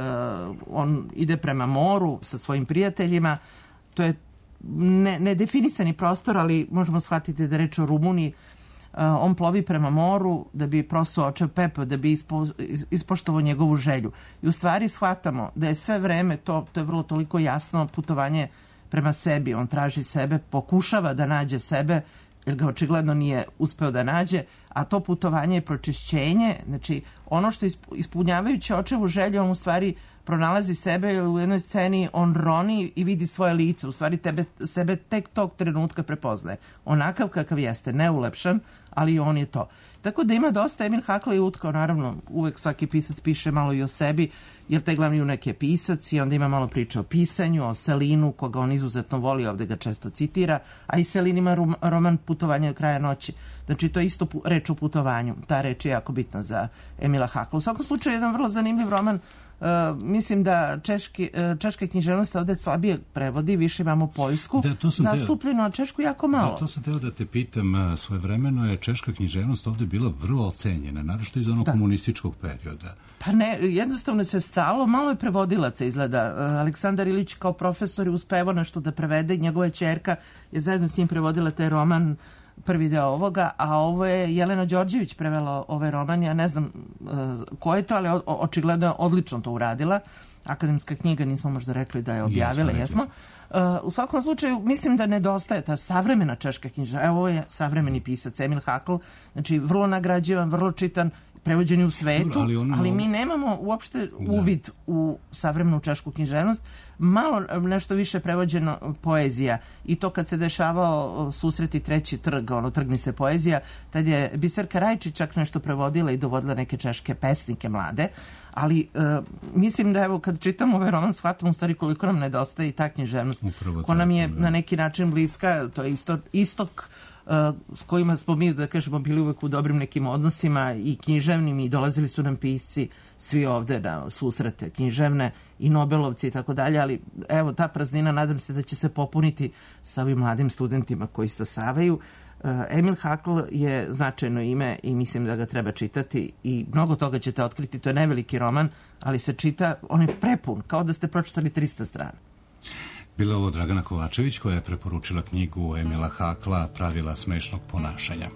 on ide prema moru sa svojim prijateljima. To je ne, nedefinisani prostor, ali možemo shvatiti da reč o Rumuniji. Uh, on plovi prema moru da bi prosuo očev pepeo, da bi ispo, ispoštovao njegovu želju. I u stvari shvatamo da je sve vreme, to, to je vrlo toliko jasno, putovanje prema sebi. On traži sebe, pokušava da nađe sebe, jer ga očigledno nije uspeo da nađe, a to putovanje je pročišćenje, znači ono što ispunjavajući očevu želju, on u stvari pronalazi sebe, u jednoj sceni on roni i vidi svoje lice, u stvari tebe, sebe tek tog trenutka prepoznaje. Onakav kakav jeste, neulepšan, ali on je to. Tako da ima dosta, Emil Hakl je utkao, naravno, uvek svaki pisac piše malo i o sebi, jer taj glavni junak je pisac i onda ima malo priče o pisanju, o Selinu, koga on izuzetno voli, ovde ga često citira, a i Selin ima roman Putovanje do kraja noći. Znači, to je isto reč o putovanju. Ta reč je jako bitna za Emila Hakla. U svakom slučaju, jedan vrlo zanimljiv roman. Uh, mislim da češki, uh, češka književnost ovde slabije prevodi, više imamo poljsku, da, zastupljeno, a češku jako malo. Da, to sam teo da te pitam, svojevremeno je češka književnost ovde bila vrlo ocenjena, naročito iz onog da. komunističkog perioda. Pa ne, jednostavno se stalo, malo je prevodilaca izgleda. Aleksandar Ilić kao profesor je uspevao nešto da prevede, njegova ćerka je zajedno s njim prevodila taj roman, prvi deo ovoga, a ovo je Jelena Đorđević prevela ovaj roman, ja ne znam uh, ko je to, ali o, očigledno je odlično to uradila. Akademska knjiga, nismo možda rekli da je objavila, jesmo. jesmo. Uh, u svakom slučaju, mislim da nedostaje ta savremena češka knjiža. Evo, ovo je savremeni pisac, Emil Hakl, znači vrlo nagrađivan, vrlo čitan, prevođeni u svetu, Dobro, ali, ono... ali mi nemamo uopšte uvid da. u savremenu češku književnost. Malo nešto više prevođeno poezija. I to kad se dešavao susreti treći trg, ono, trgni se poezija, tad je Biserka Rajčić čak nešto prevodila i dovodila neke češke pesnike mlade. Ali uh, mislim da evo kad čitam ovaj roman shvatam u stvari koliko nam nedostaje i ta književnost. Upravo ko nam je tako, na neki način bliska, to je isto, istok Uh, s kojima smo mi, da kažemo, bili uvek u dobrim nekim odnosima i književnim i dolazili su nam pisci svi ovde na susrete književne i Nobelovci i tako dalje, ali evo ta praznina nadam se da će se popuniti sa ovim mladim studentima koji stasavaju. Uh, Emil Hakl je značajno ime i mislim da ga treba čitati i mnogo toga ćete otkriti, to je neveliki roman, ali se čita, on je prepun, kao da ste pročitali trista strana. Bila ovo Dragana Kovačević koja je preporučila knjigu Emila Hakla Pravila smešnog ponašanja.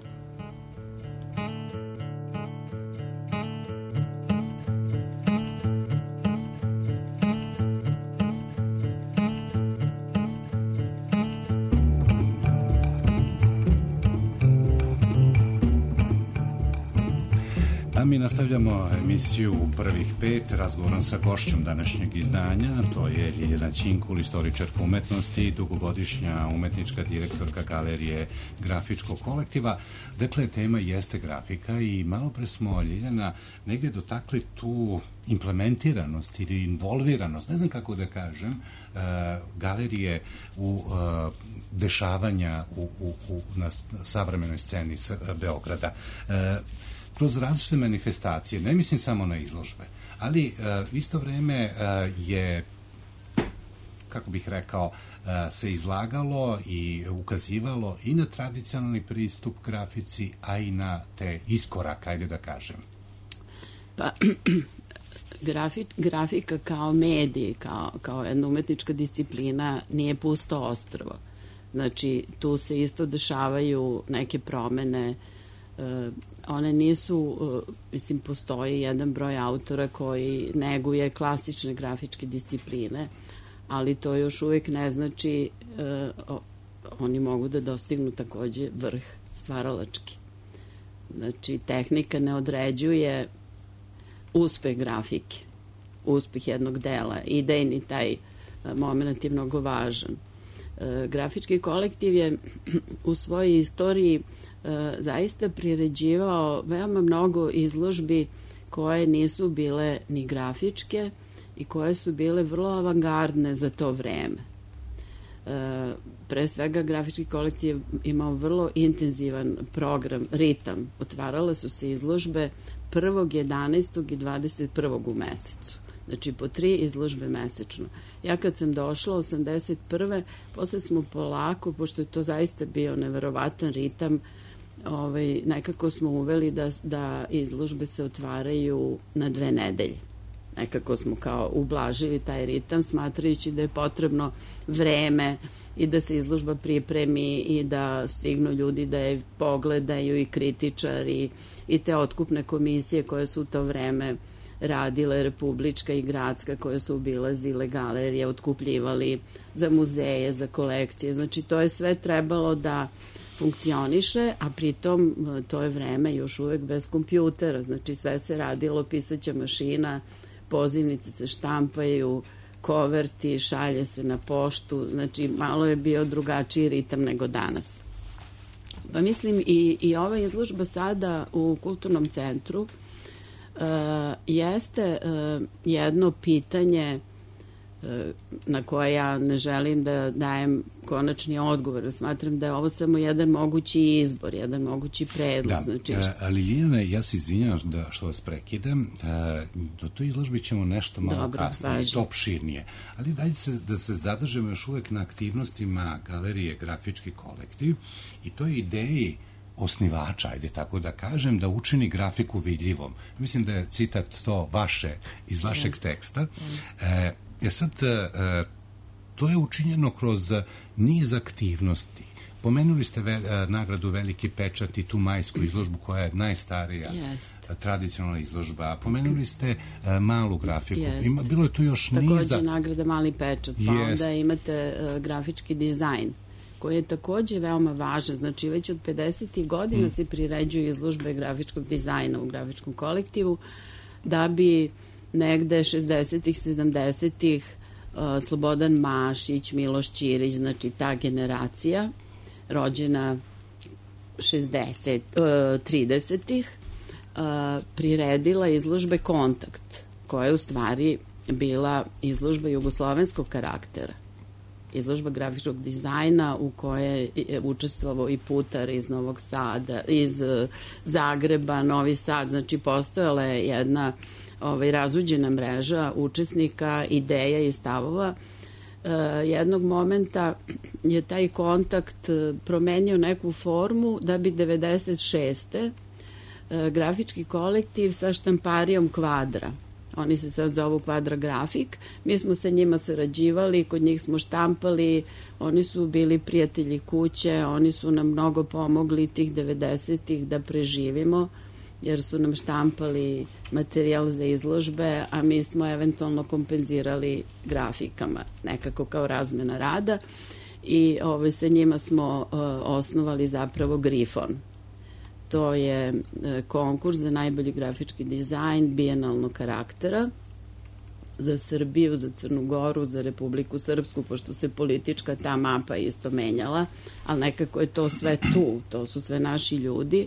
A mi nastavljamo emisiju u prvih pet razgovorom sa gošćom današnjeg izdanja. To je Ljiljana Činkul, istoričarka umetnosti, dugogodišnja umetnička direktorka galerije grafičkog kolektiva. Dakle, tema jeste grafika i malo pre smo, Ljiljana, negdje dotakli tu implementiranost ili involviranost, ne znam kako da kažem, uh, galerije u uh, dešavanja u, u, u, na savremenoj sceni Beograda. Uh, kroz različite manifestacije, ne mislim samo na izložbe, ali uh, isto vreme uh, je kako bih rekao, se izlagalo i ukazivalo i na tradicionalni pristup grafici, a i na te iskorak, ajde da kažem. Pa, grafi, grafika kao medij, kao, kao jedna umetnička disciplina nije pusto ostrvo. Znači, tu se isto dešavaju neke promene. Uh, one nisu, uh, mislim, postoji jedan broj autora koji neguje klasične grafičke discipline, ali to još uvijek ne znači uh, o, oni mogu da dostignu takođe vrh stvaralački. Znači, tehnika ne određuje uspeh grafike, uspeh jednog dela, idejni taj uh, moment je mnogo važan. Uh, grafički kolektiv je u svojoj istoriji zaista priređivao veoma mnogo izložbi koje nisu bile ni grafičke i koje su bile vrlo avangardne za to vreme. E, pre svega grafički kolektiv imao vrlo intenzivan program, ritam. Otvarale su se izložbe prvog, jedanaestog i dvadeset prvog u mesecu. Znači po tri izložbe mesečno. Ja kad sam došla osamdeset prve posle smo polako, pošto je to zaista bio neverovatan ritam, Ovaj, nekako smo uveli da, da izložbe se otvaraju na dve nedelje. Nekako smo kao ublažili taj ritam, smatrajući da je potrebno vreme i da se izložba pripremi i da stignu ljudi da je pogledaju i kritičari i te otkupne komisije koje su u to vreme radile, republička i gradska, koje su obilazile galerije, otkupljivali za muzeje, za kolekcije. Znači to je sve trebalo da funkcioniše, a pritom to je vreme još uvek bez kompjutera, znači sve se radilo, pisaća mašina, pozivnice se štampaju, koverti, šalje se na poštu, znači malo je bio drugačiji ritam nego danas. Pa mislim i, i ova izložba sada u Kulturnom centru uh, jeste uh, jedno pitanje na koje ja ne želim da dajem konačni odgovor. Smatram da je ovo samo jedan mogući izbor, jedan mogući predlog. Da, znači, e, ali Ljiljana, ja se izvinjam da, što vas prekidam, e, do toj izložbi ćemo nešto malo Dobro, kasnije, to opširnije. Ali dajte se da se zadržemo još uvek na aktivnostima galerije Grafički kolektiv i toj ideji osnivača, ajde tako da kažem, da učini grafiku vidljivom. Mislim da je citat to vaše, iz vašeg Jest. teksta. E, E sad, to je učinjeno kroz niz aktivnosti. Pomenuli ste ve, nagradu Veliki pečat i tu majsku izložbu koja je najstarija yes. tradicionalna izložba. Pomenuli ste malu grafiku. Yes. Ima, bilo je tu još takođe niza... Takođe nagrada Mali pečat, pa yes. onda imate uh, grafički dizajn koji je takođe veoma važan. Znači, već od pedesetih godina mm. se priređuju izložbe grafičkog dizajna u grafičkom kolektivu, da bi negde šezdesetih, sedamdesetih uh, Slobodan Mašić, Miloš Ćirić, znači ta generacija rođena šezdeset, uh, tridesetih uh, priredila izložbe Kontakt, koja je u stvari bila izložba jugoslovenskog karaktera. Izložba grafičkog dizajna u kojoj je učestvovao i Putar iz Novog Sada, iz uh, Zagreba, Novi Sad, znači postojala je jedna ovaj, razuđena mreža učesnika, ideja i stavova. E, jednog momenta je taj Kontakt promenio neku formu da bi devedeset šeste E, grafički kolektiv sa štamparijom Kvadra, oni se sad zovu Kvadra grafik, mi smo sa njima sarađivali, kod njih smo štampali, oni su bili prijatelji kuće, oni su nam mnogo pomogli tih devedesetih da preživimo, jer su nam štampali materijal za izložbe, a mi smo eventualno kompenzirali grafikama, nekako kao razmena rada i ovaj, sa njima smo uh, osnovali zapravo Grifon. To je uh, konkurs za najbolji grafički dizajn bijenalnog karaktera za Srbiju, za Crnu Goru, za Republiku Srpsku, pošto se politička ta mapa isto menjala, ali nekako je to sve tu, to su sve naši ljudi.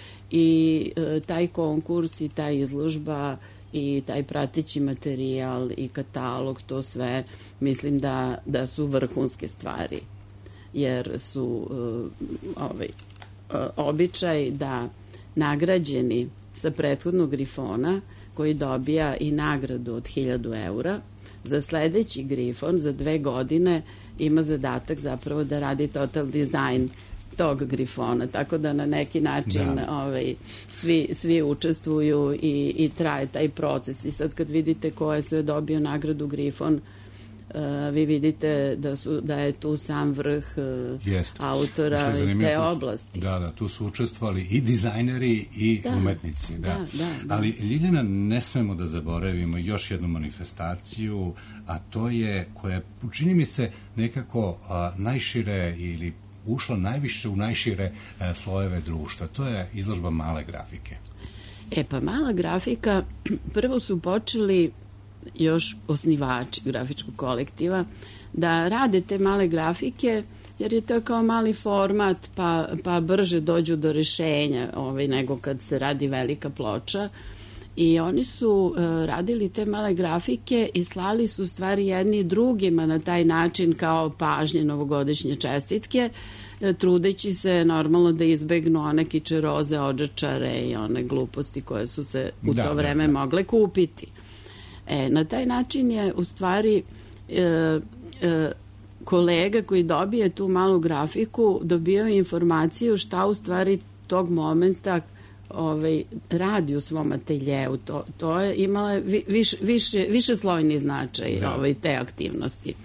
I e, taj konkurs i ta izložba i taj prateći materijal i katalog, to sve mislim da, da su vrhunske stvari, jer su e, ovaj, e, običaj da nagrađeni sa prethodnog Grifona, koji dobija i nagradu od hiljadu eura, za sledeći Grifon, za dve godine, ima zadatak zapravo da radi total dizajn tog Grifona, tako da na neki način da. ovaj, svi, svi učestvuju i, i traje taj proces. I sad kad vidite ko je sve dobio nagradu Grifon, uh, vi vidite da, su, da je tu sam vrh uh, Jest. autora iz te oblasti. Da, da, tu su učestvovali i dizajneri i da, umetnici. Da. Da, da, da. Ali, Ljiljana, ne smemo da zaboravimo još jednu manifestaciju, a to je, koja, čini mi se, nekako a, najšire ili ušla najviše u najšire a, slojeve društva. To je izložba male grafike. E pa mala grafika, prvo su počeli još osnivači grafičkog kolektiva da rade te male grafike, jer je to kao mali format, pa, pa brže dođu do rešenja ovaj, nego kad se radi velika ploča. I oni su uh, radili te male grafike i slali su stvari jedni drugima na taj način kao pažnje novogodišnje čestitke, uh, trudeći se normalno da izbegnu one kičeroze, odžačare i one gluposti koje su se u da, to vreme da, da. mogle kupiti. E, na taj način je u stvari uh, uh, kolega koji dobije tu malu grafiku dobio informaciju šta u stvari tog momenta ovaj, radi u svom ateljeu. To, to je imala viš, više, više slojni značaj da. ovaj, te aktivnosti.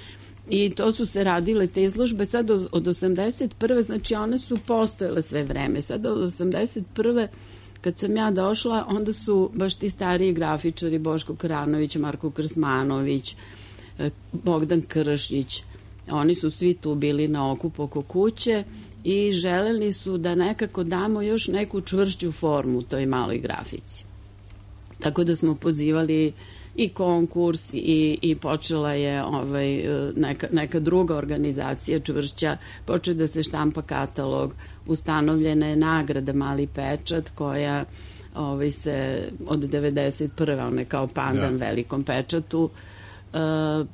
I to su se radile te izložbe sad od, od osamdeset prve. Znači one su postojale sve vreme. Sad od osamdeset prve kad sam ja došla, onda su baš ti stariji grafičari, Boško Karanović, Marko Krsmanović, Bogdan Kršić, oni su svi tu bili na okupu oko kuće i želeli su da nekako damo još neku čvršću formu toj maloj grafici. Tako da smo pozivali i konkurs i, i počela je ovaj, neka, neka druga organizacija čvršća, počeo da se štampa katalog, ustanovljena je nagrada Mali pečat koja ovaj, se od devedeset prve one kao pandan da. velikom pečatu. Uh,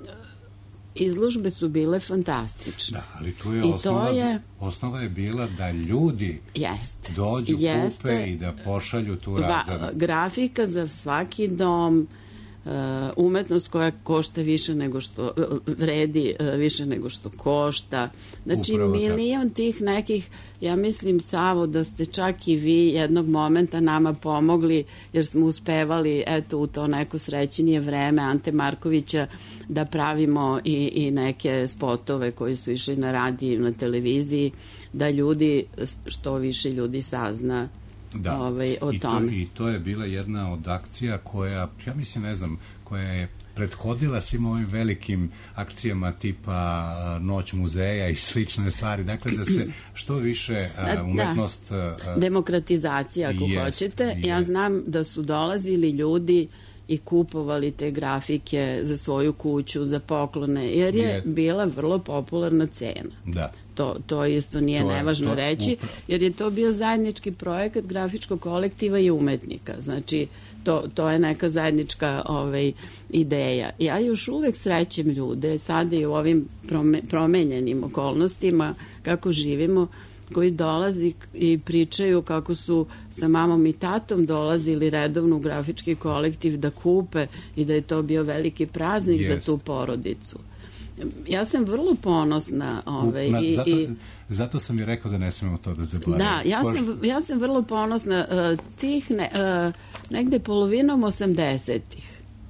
izložbe su bile fantastične. Da, ali tu je osnova, je, osnova je bila da ljudi jest, dođu, jeste, kupe i da pošalju tu razred. Grafika za svaki dom, umetnost koja košta više nego što vredi više nego što košta. Znači Upravo milion tako. Tih nekih, ja mislim, Savo, da ste čak i vi jednog momenta nama pomogli, jer smo uspevali eto u to neko srećenije vreme Ante Markovića da pravimo i, i neke spotove koji su išli na radiju, na televiziji, da ljudi, što više ljudi sazna Da, ovaj, o I, to, tome. i to je bila jedna od akcija koja, ja mislim, ne znam, koja je prethodila svim ovim velikim akcijama tipa Noć muzeja i slične stvari. Dakle, da se što više da, umetnost... Da. Demokratizacija, ako jest, hoćete. Je. Ja znam da su dolazili ljudi i kupovali te grafike za svoju kuću, za poklone, jer je, je. bila vrlo popularna cena. Da. To, to isto nije to nevažno je, to, reći, upra... jer je to bio zajednički projekat grafičkog kolektiva i umetnika. Znači, to, to je neka zajednička ovaj, ideja. Ja još uvek srećem ljude, sada i u ovim prome, promenjenim okolnostima, kako živimo, koji dolazi i pričaju kako su sa mamom i tatom dolazili redovno u grafički kolektiv da kupe i da je to bio veliki praznik yes. za tu porodicu. Ja sam vrlo ponosna. Ovaj, Na, i, zato, i, zato sam i rekao da ne smemo to da zaboravimo. Da, ja sam, ja sam vrlo ponosna. Uh, tih ne, uh, negde polovinom osamdesetih.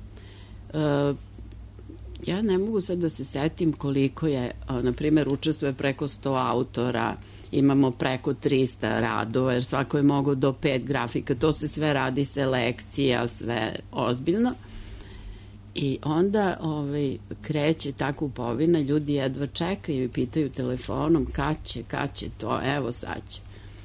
Uh, ja ne mogu sad da se setim koliko je, uh, na primjer, učestvuje preko sto autora, imamo preko trista radova, jer svako je mogao do pet grafika. To se sve radi, selekcija, sve ozbiljno. I onda ovaj, kreće ta kupovina, ljudi jedva čekaju i pitaju telefonom kad će, kad će to, evo sad će.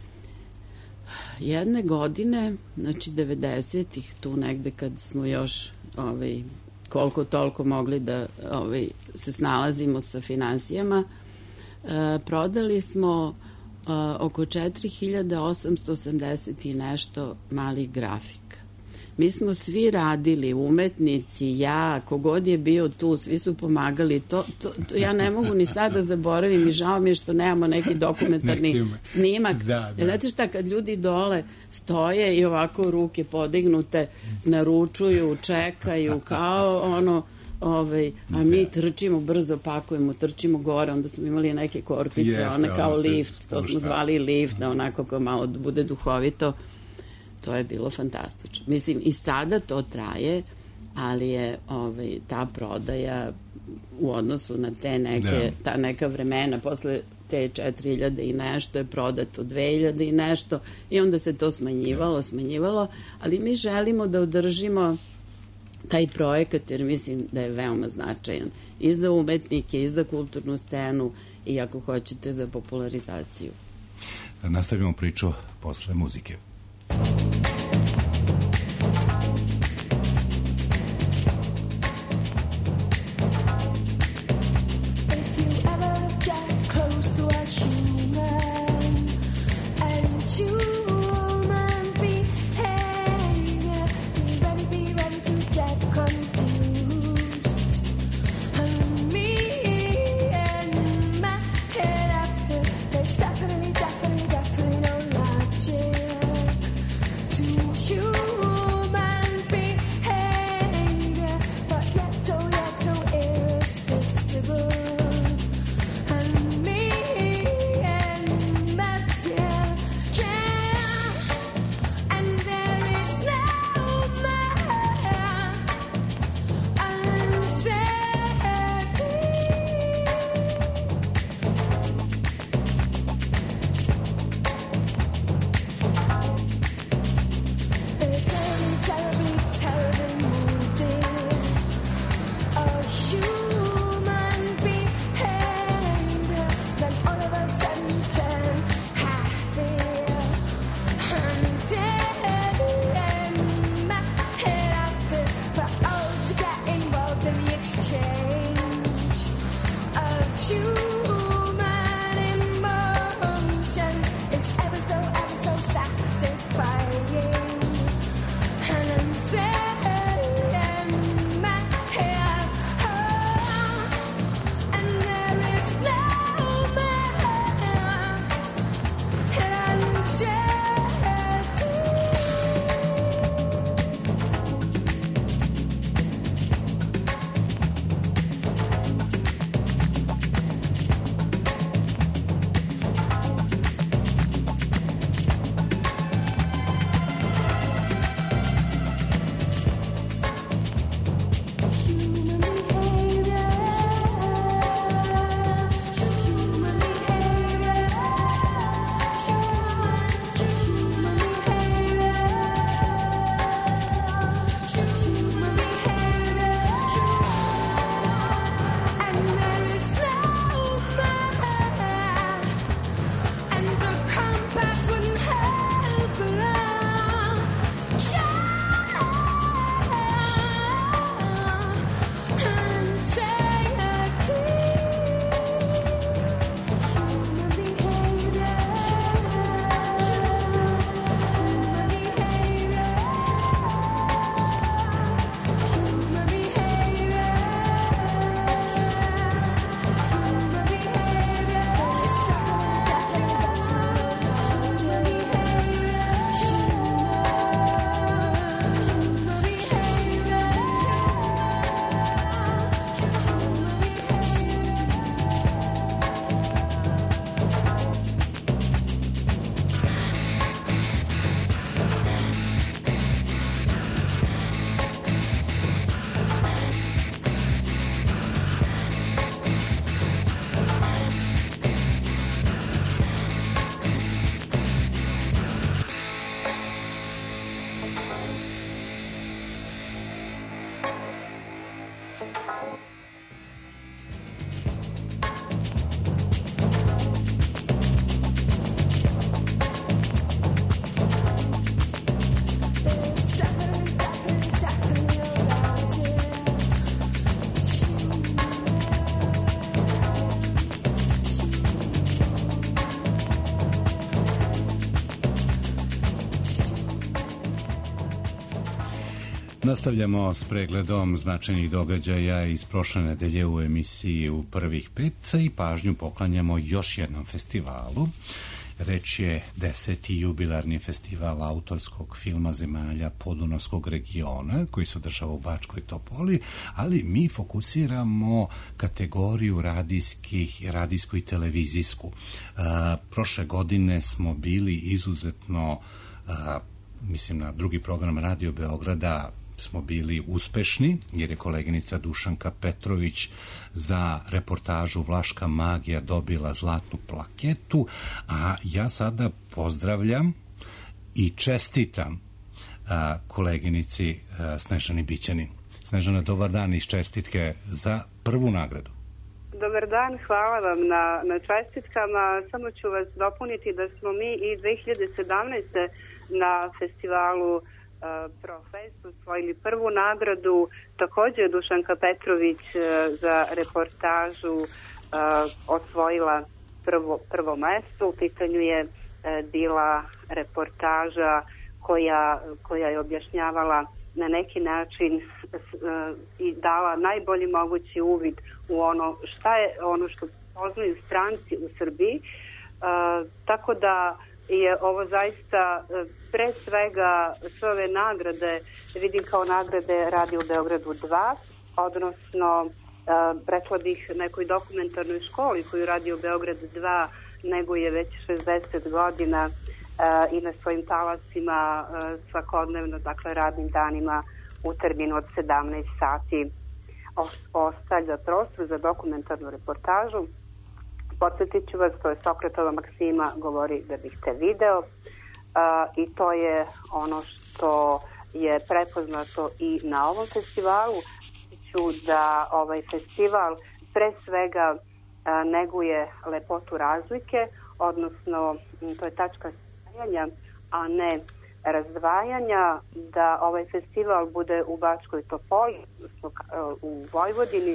Jedne godine, znači devedesetih, tu negde kad smo još ovaj, koliko toliko mogli da ovaj, se snalazimo sa finansijama, eh, prodali smo eh, oko četiri hiljade osamsto osamdeset i nešto malih grafika. Mi smo svi radili, umetnici, ja, kogod je bio tu, svi su pomagali. To, to, to ja ne mogu ni sad da zaboravim i žao mi je što nemamo neki dokumentarni Nekim. snimak. Da, da. Znate šta, kad ljudi dole stoje i ovako ruke podignute, naručuju, čekaju, kao ono, Ovaj, a mi trčimo, brzo pakujemo, trčimo gore, onda smo imali neke korpice, Jeste, one kao lift, to smo zvali lift, da onako kao malo bude duhovito. To je bilo fantastično. Mislim, i sada to traje, ali je ovaj, ta prodaja u odnosu na te neke, ta neka vremena, posle te četiri hiljade i nešto je prodato dve hiljade i nešto i onda se to smanjivalo, smanjivalo, ali mi želimo da održimo taj projekat, jer mislim da je veoma značajan i za umetnike, i za kulturnu scenu, i ako hoćete za popularizaciju. Nastavimo priču posle muzike. Nastavljamo s pregledom značajnih događaja iz prošle nedelje u emisiji U prvih pet i pažnju poklanjamo još jednom festivalu. Reč je deseti jubilarni festival autorskog filma zemalja Podunavskog regiona koji se održava u Bačkoj Topoli, ali mi fokusiramo kategoriju radijskih, radijsku i televizijsku. A, prošle godine smo bili izuzetno, a, mislim na drugi program Radio Beograda, smo bili uspešni, jer je koleginica Dušanka Petrović za reportažu Vlaška magija dobila zlatnu plaketu, a ja sada pozdravljam i čestitam a, koleginici a, Snežani Bićanin. Snežana, dobar dan i čestitke za prvu nagradu. Dobar dan, hvala vam na, na čestitkama. Samo ću vas dopuniti da smo mi i dve hiljade sedamnaeste. na festivalu Profest osvojili prvu nagradu, također Dušanka Petrović za reportažu osvojila prvo, prvo mesto. U pitanju je bila reportaža koja, koja je objašnjavala na neki način i dala najbolji mogući uvid u ono šta je ono što poznaju stranci u Srbiji. Tako da je ovo zaista pre svega sve ove nagrade vidim kao nagrade Radio Beogradu dva, odnosno rekla bih nekoj dokumentarnoj školi koju Radio Beograd dva neguje već šezdeset godina i na svojim talasima svakodnevno, dakle radnim danima u terminu od sedamnaest sati ostavlja prostor za dokumentarnu reportažu. Podsjetit ću vas, to je Sokratova maksima, govori da bih te video, i to je ono što je prepoznato i na ovom festivalu. Ću da ovaj festival pre svega neguje lepotu razlike, odnosno to je tačka spajanja, a ne razdvajanja, da ovaj festival bude u Bačkoj Topoli, u Vojvodini.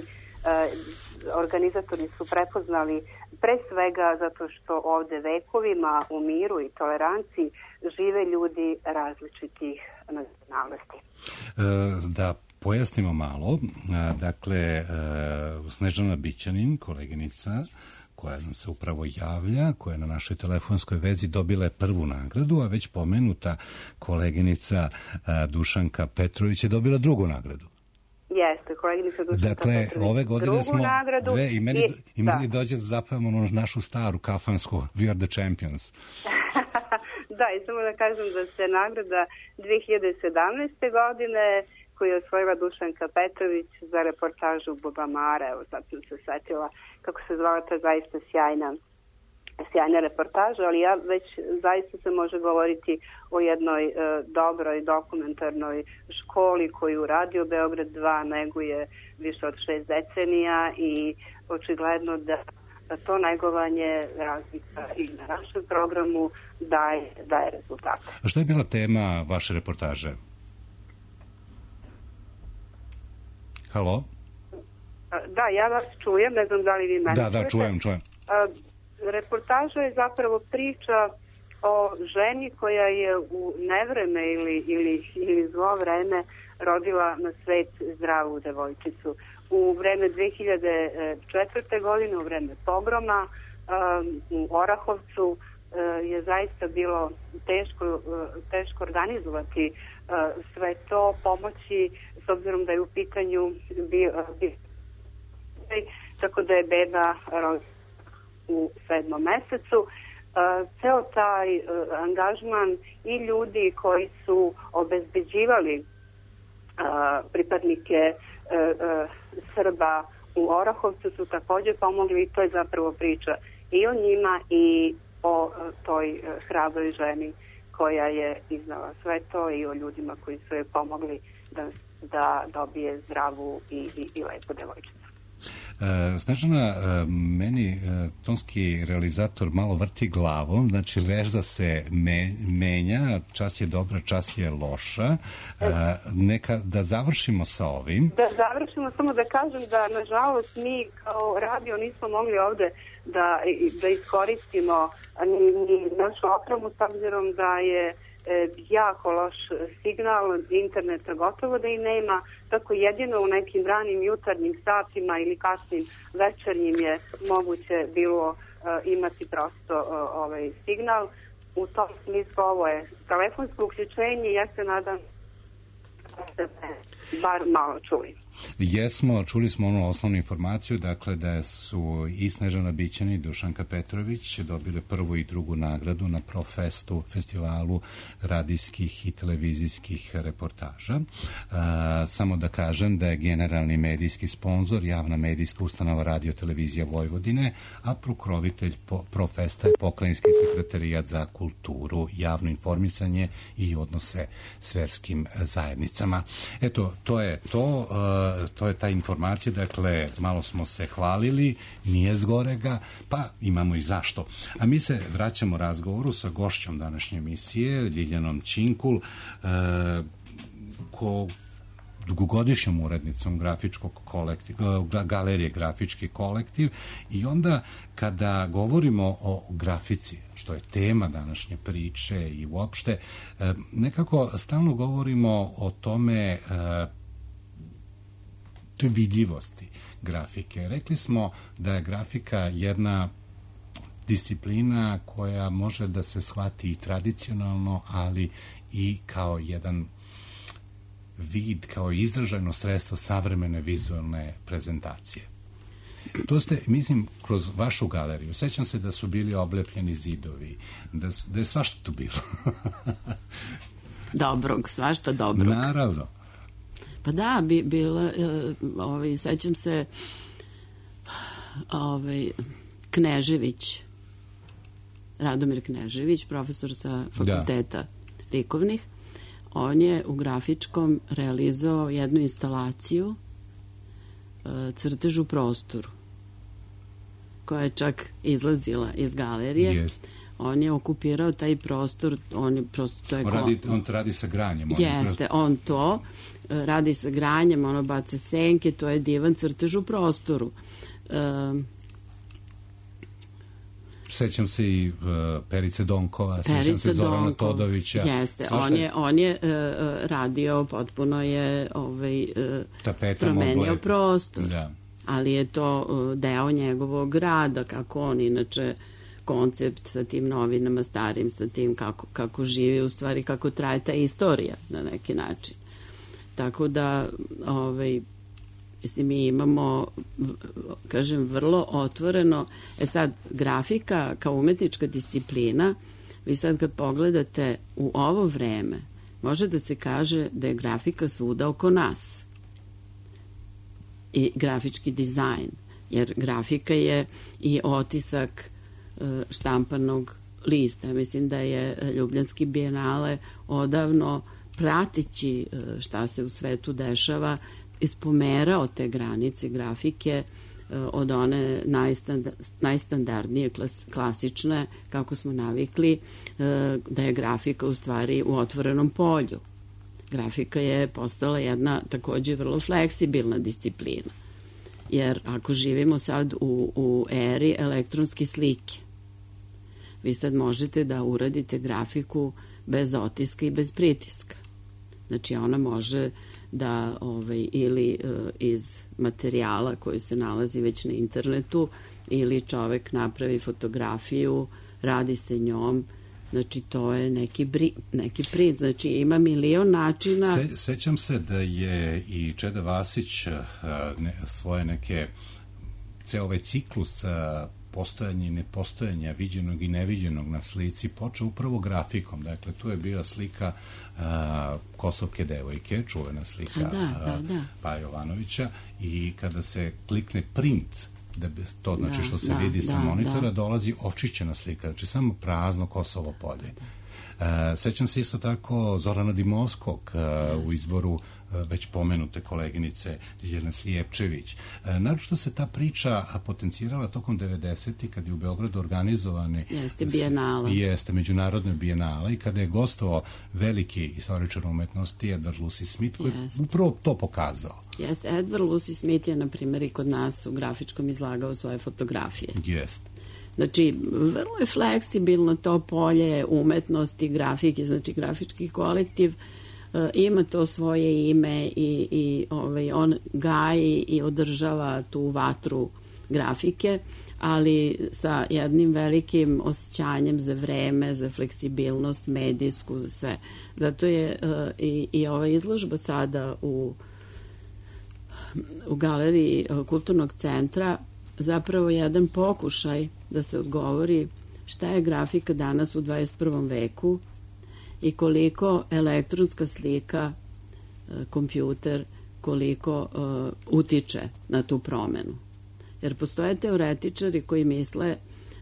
Organizatori su prepoznali pre svega zato što ovde vekovima u miru i toleranciji žive ljudi različitih nacionalnosti. Da pojasnimo malo, dakle Snežana Bićanin, koleginica koja nam se upravo javlja, koja je na našoj telefonskoj vezi, dobila je prvu nagradu, a već pomenuta koleginica Dušanka Petrović je dobila drugu nagradu. Jeste, koleginica Dušanka dakle, Petrović. Dakle, ove godine smo nagradu, dve i meni, i, i meni da. dođe da zapevamo našu staru kafansku We are the champions. Da, i samo da kažem da se nagrada dve hiljade sedamnaeste. godine koju je osvojila Dušanka Petrović za reportažu Boba Mara, evo sad sam se setila kako se zvala ta zaista sjajna sjajna reportaža, ali ja već zaista se može govoriti o jednoj e, dobroj dokumentarnoj školi koju Radio Beograd dva neguje više od šest decenija i očigledno da, da to negovanje razlika i na našem programu daje, daje rezultate. A šta je bila tema vaše reportaže? Halo? Da, ja vas čujem, ne znam da li vi mene Da, da, čujem, čujem. A, reportaža je zapravo priča o ženi koja je u nevreme ili, ili, ili zlo vreme rodila na svet zdravu devojčicu. U vreme dve hiljade četvrte. godine, u vreme pogroma um, u Orahovcu uh, je zaista bilo teško, uh, teško organizovati uh, sve to, pomoći, s obzirom da je u pitanju bi, uh, bi, tako da je beba rodila u sedmom mesecu. Uh, ceo taj uh, angažman i ljudi koji su obezbeđivali uh, pripadnike uh, uh, Srba u Orahovcu su također pomogli i to je zapravo priča i o njima i o uh, toj uh, hrabroj ženi koja je iznala sve to i o ljudima koji su joj pomogli da, da dobije zdravu i, i, i lepu devojčicu. E, Snežana, e, meni e, tonski realizator malo vrti glavom, znači veza se me, menja, čas je dobra, čas je loša. E, neka, da završimo sa ovim. Da završimo, samo da kažem da nažalost mi kao radio nismo mogli ovde da, da iskoristimo ni, ni našu opremu s obzirom da je jako loš signal, interneta gotovo da i nema, tako jedino u nekim ranim jutarnjim satima ili kasnim večernjim je moguće bilo imati prosto ovaj signal. U tom smislu ovo je telefonsko uključenje i ja se nadam da ste bar malo čuli. Jesmo, čuli smo onu osnovnu informaciju, dakle da su i Snežana Bićani i Dušanka Petrović dobile prvu i drugu nagradu na Profestu, festivalu radijskih i televizijskih reportaža. A, samo da kažem da je generalni medijski sponzor javna medijska ustanova Radio Televizija Vojvodine, a pokrovitelj po, Profesta je Pokrajinski sekretarijat za kulturu, javno informisanje i odnose s verskim zajednicama. Eto, to je to. A, to je ta informacija, dakle, malo smo se hvalili, nije zgorega, pa imamo i zašto. A mi se vraćamo razgovoru sa gošćom današnje emisije, Ljiljanom Činkul, e, ko dugogodišnjom urednicom grafičkog kolektiva, galerije Grafički kolektiv, i onda kada govorimo o grafici, što je tema današnje priče i uopšte, e, nekako stalno govorimo o tome e, toj vidljivosti grafike. Rekli smo da je grafika jedna disciplina koja može da se shvati i tradicionalno, ali i kao jedan vid, kao izražajno sredstvo savremene vizualne prezentacije. To ste, mislim, kroz vašu galeriju. Sećam se da su bili oblepljeni zidovi, da, su, da je svašta tu bilo. Dobrog, svašta dobrog. Naravno. Pa da, bi, bila, ovaj, sećam se, ovaj, Knežević, Radomir Knežević, profesor sa fakulteta da. likovnih, on je u grafičkom realizovao jednu instalaciju crtež u prostoru, koja je čak izlazila iz galerije. Jest. On je okupirao taj prostor, on je prosto, to je on, radi, on to radi sa granjem. On Jeste, on to radi sa granjem, ono baca senke, to je divan crtež u prostoru. Um, Sećam se i uh, Perice Donkova, Perica sećam se Zorana Donkov, Todovića. Jeste, on je, on je uh, radio, potpuno je ovaj, uh, promenio prostor. Da. Ali je to uh, deo njegovog rada, kako on inače koncept sa tim novinama starim, sa tim kako, kako živi, u stvari kako traje ta istorija na neki način. Tako da ovaj, mislim, mi imamo, kažem, vrlo otvoreno. E sad, grafika kao umetnička disciplina, vi sad kad pogledate u ovo vreme, može da se kaže da je grafika svuda oko nas. I grafički dizajn. Jer grafika je i otisak štampanog lista. Mislim da je Ljubljanski bijenale odavno, prateći šta se u svetu dešava, ispomerao te granice grafike od one najstandardnije klasične, kako smo navikli, da je grafika u stvari u otvorenom polju. Grafika je postala jedna takođe vrlo fleksibilna disciplina. Jer ako živimo sad u, u eri elektronske slike, vi sad možete da uradite grafiku bez otiska i bez pritiska. Znači ona može da ovaj, ili uh, iz materijala koji se nalazi već na internetu, ili čovek napravi fotografiju, radi se njom, znači to je neki, bri, neki print, znači ima milion načina. Se, sećam se da je i Čeda Vasić uh, ne, svoje neke, ceo ovaj ciklus uh, postojanja i nepostojanja viđenog i neviđenog na slici počeo upravo grafikom. Dakle, tu je bila slika uh, Kosovke devojke, čuvena slika da, da, da. Pa Jovanovića, i kada se klikne print, da bi to, znači što se da, vidi da, sa monitora, da. dolazi očišćena slika, znači samo prazno Kosovo polje. Da. Uh, sećam se isto tako Zorana Dimovskog uh, yes. u izvoru uh, već pomenute koleginice Ljiljane Slijepčević. Uh, naročito se ta priča potencirala tokom devedesetih kad je u Beogradu organizovane jeste bijenala. Jeste međunarodne bijenala i kada je gostovao veliki istoričar umetnosti Edward Lucy Smith koji je upravo to pokazao. Jeste, Edward Lucy Smith je na primjer i kod nas u grafičkom izlagao svoje fotografije. Jeste. Znači, vrlo je fleksibilno to polje umetnosti, grafike, znači grafički kolektiv uh, ima to svoje ime i, i ovaj, on gaji i održava tu vatru grafike, ali sa jednim velikim osjećanjem za vreme, za fleksibilnost, medijsku, za sve. Zato je uh, i, i ova izložba sada u, u galeriji uh, Kulturnog centra zapravo jedan pokušaj da se odgovori šta je grafika danas u dvadeset prvom veku i koliko elektronska slika, uh, kompjuter, koliko uh, utiče na tu promenu. Jer postoje teoretičari koji misle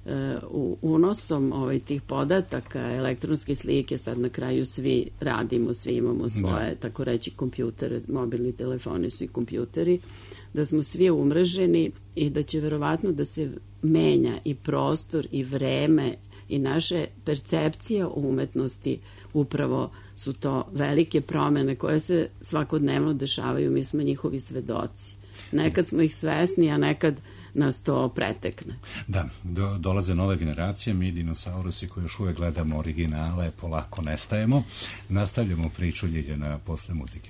uh, unosom ovaj, tih podataka, elektronske slike, sad na kraju svi radimo, svi imamo svoje, da. tako reći, kompjutere, mobilni telefoni su i kompjuteri, da smo svi umreženi i da će verovatno da se menja i prostor i vreme i naše percepcije o umetnosti, upravo su to velike promene koje se svakodnevno dešavaju, mi smo njihovi svedoci. Nekad smo ih svesni, a nekad nas to pretekne. Da, do, dolaze nove generacije, mi dinosaurusi koji još uvek gledamo originale, polako nestajemo. Nastavljamo priču Ljiljana posle muzike.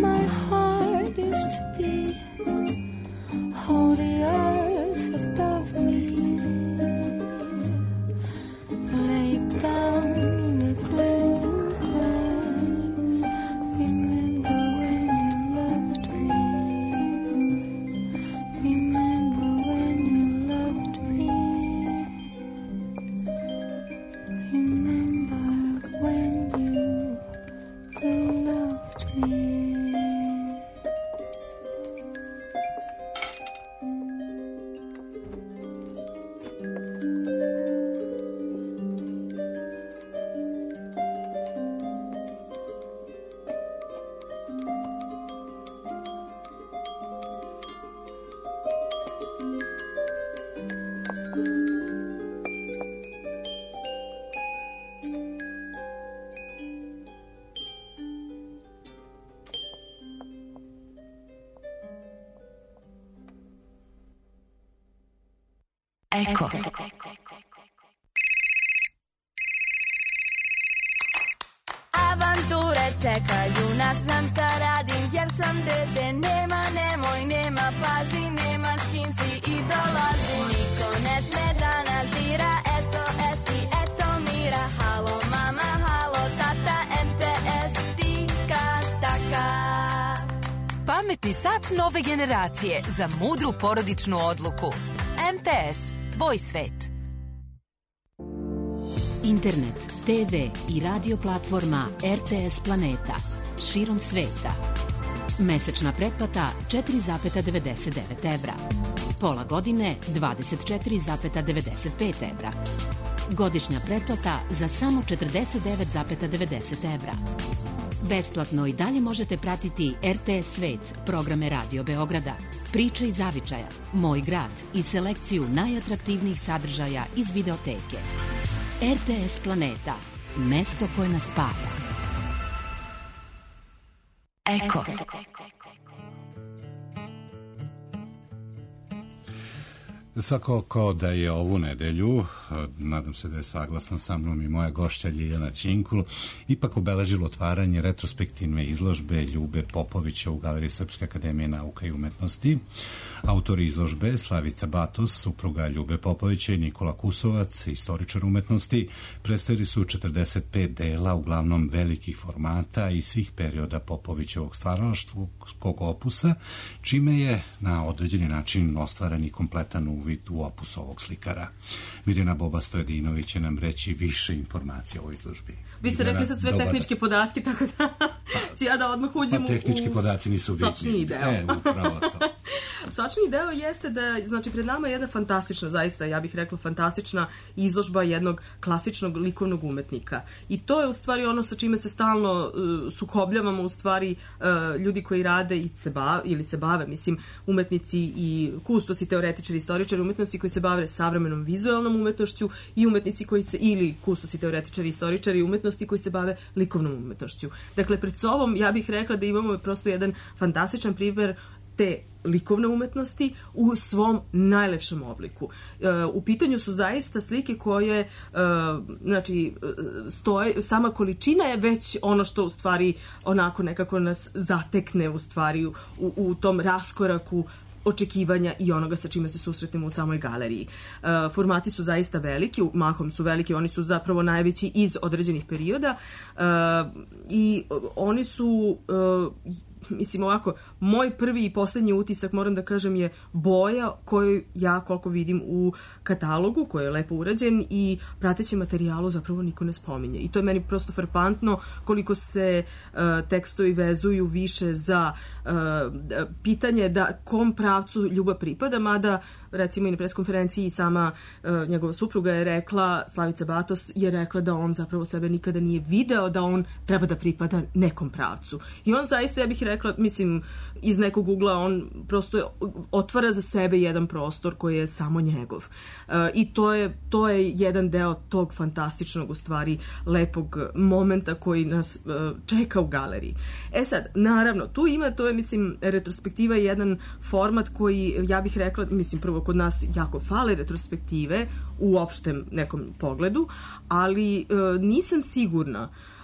Hold the earth above Eko. Avanture čekaju nas, znam šta radim jer sam dete. Nema, nemoj, nema, pazi, nema s kim si i dolazi. Niko ne sme da nas dira, S O S i eto mira. Halo mama, halo tata, M T S, tika, taka. Pametni sat nove generacije za mudru porodičnu odluku. M T S, tvoj svet. Internet, te ve i radio platforma R T S Planeta širom sveta. Mesečna pretplata četiri zarez devedeset devet evra. Pola godine dvadeset četiri zarez devedeset pet evra. Godišnja pretplata za samo četrdeset devet zarez devedeset evra. Besplatno i dalje možete pratiti R T S Svet, programe Radio Beograda, Priče iz zavičaja, Moj grad i selekciju najatraktivnijih sadržaja iz videoteke. R T S Planeta, mesto koje nas spaja. Eko. Svakako da je ovu nedelju, nadam se da je saglasna sa mnom i moja gošća Ljiljana Činkul, ipak obeležilo otvaranje retrospektivne izložbe Ljube Popovića u Galeriji Srpske akademije nauka i umetnosti. Autori izložbe Slavica Batos, supruga Ljube Popovića, i Nikola Kusovac, istoričar umetnosti, predstavili su četrdeset pet dela, uglavnom velikih formata i svih perioda Popovićevog stvaralačkog opusa, čime je na određeni način ostvaren i kompletan uvid u opus ovog slikara. Mirjana Boba Stojadinović će nam reći više informacija o ovoj izložbi. Vi ste rekli sad sve tehničke podatke, tako da ću ja da odmah uđem u... Pa tehnički podaci nisu bitni. Sočniji deo. E, upravo to. Sočniji deo jeste da, znači, pred nama je jedna fantastična, zaista, ja bih rekla, fantastična izložba jednog klasičnog likovnog umetnika. I to je u stvari ono sa čime se stalno uh, sukobljavamo, u stvari, uh, ljudi koji rade i se bave, ili se bave, mislim, umetnici i kustosi, teoretičari, istoričari umetnosti koji se bave savremenom vizualnom umetnošću i umetnici koji se, ili kustosi, teoretičari, istoričari umetnosti koji se bave likovnom umetnošću. Dakle, pred sobom ja bih rekla da imamo prosto jedan fantastičan primjer te likovne umetnosti u svom najlepšem obliku. E, u pitanju su zaista slike koje, e, znači, stoje, sama količina je već ono što u stvari onako nekako nas zatekne u stvari u, u tom raskoraku očekivanja i onoga sa čime se susretnemo u samoj galeriji. E, formati su zaista veliki, mahom su veliki, oni su zapravo najveći iz određenih perioda e, i oni su e, mislim ovako, moj prvi i poslednji utisak, moram da kažem, je boja koju ja koliko vidim u katalogu, koji je lepo urađen i pratećem materijalu zapravo niko ne spominje. I to je meni prosto frapantno koliko se uh, tekstovi vezuju više za uh, pitanje da kom pravcu ljubav pripada, mada recimo i na preskonferenciji sama uh, njegova supruga je rekla, Slavica Batos je rekla da on zapravo sebe nikada nije video, da on treba da pripada nekom pravcu. I on zaista, ja bih rekla, mislim, iz nekog ugla on prosto otvara za sebe jedan prostor koji je samo njegov. Uh, I to je, to je jedan deo tog fantastičnog, u stvari, lepog momenta koji nas uh, čeka u galeriji. E sad, naravno, tu ima, to je, mislim, retrospektiva je jedan format koji, ja bih rekla, mislim, prvo kod nas jako fale retrospektive u opštem nekom pogledu, ali uh, nisam sigurna,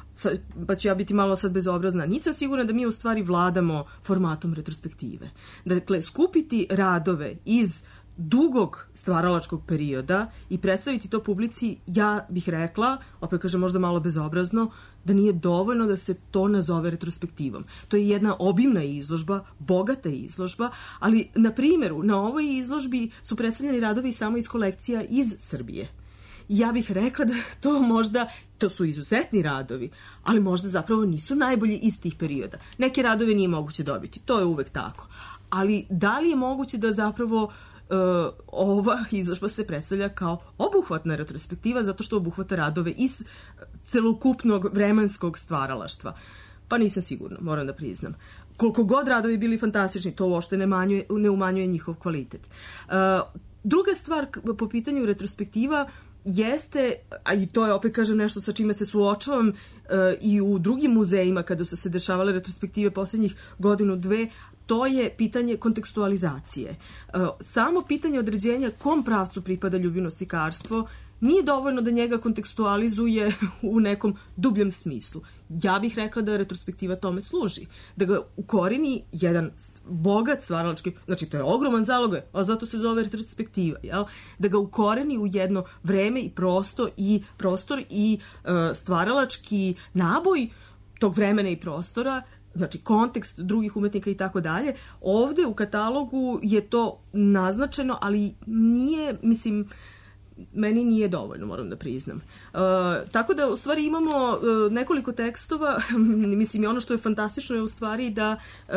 pa ću ja biti malo sad bezobrazna, nisam sigurna da mi u stvari vladamo formatom retrospektive. Dakle, skupiti radove iz dugog stvaralačkog perioda i predstaviti to publici, ja bih rekla, opet kažem možda malo bezobrazno, da nije dovoljno da se to nazove retrospektivom. To je jedna obimna izložba, bogata izložba, ali na primjeru, na ovoj izložbi su predstavljeni radovi samo iz kolekcija iz Srbije. Ja bih rekla da to možda, to su izuzetni radovi, ali možda zapravo nisu najbolji iz tih perioda. Neke radove nije moguće dobiti, to je uvek tako. Ali da li je moguće da zapravo Uh, ova izložba se predstavlja kao obuhvatna retrospektiva zato što obuhvata radove iz celokupnog vremenskog stvaralaštva? Pa nisam sigurna, moram da priznam. Koliko god radovi bili fantastični, to uopšte ne, manjuje, ne umanjuje njihov kvalitet. Uh, druga stvar po pitanju retrospektiva jeste, a i to je opet kažem nešto sa čime se suočavam uh, i u drugim muzejima kada su se dešavale retrospektive poslednjih godinu, dve, to je pitanje kontekstualizacije. Samo pitanje određenja kom pravcu pripada ljubimno slikarstvo nije dovoljno da njega kontekstualizuje u nekom dubljem smislu. Ja bih rekla da retrospektiva tome služi. Da ga ukorini jedan bogat stvaralački, znači to je ogroman zalogaj, a zato se zove retrospektiva, jel? Da ga ukoreni u jedno vreme i prostor i prostor i uh, stvaralački naboj tog vremena i prostora, znači kontekst drugih umetnika i tako dalje. Ovde u katalogu je to naznačeno, ali nije, mislim, meni nije dovoljno, moram da priznam. Uh, tako da, u stvari, imamo uh, nekoliko tekstova, mislim, i ono što je fantastično je u stvari da, uh,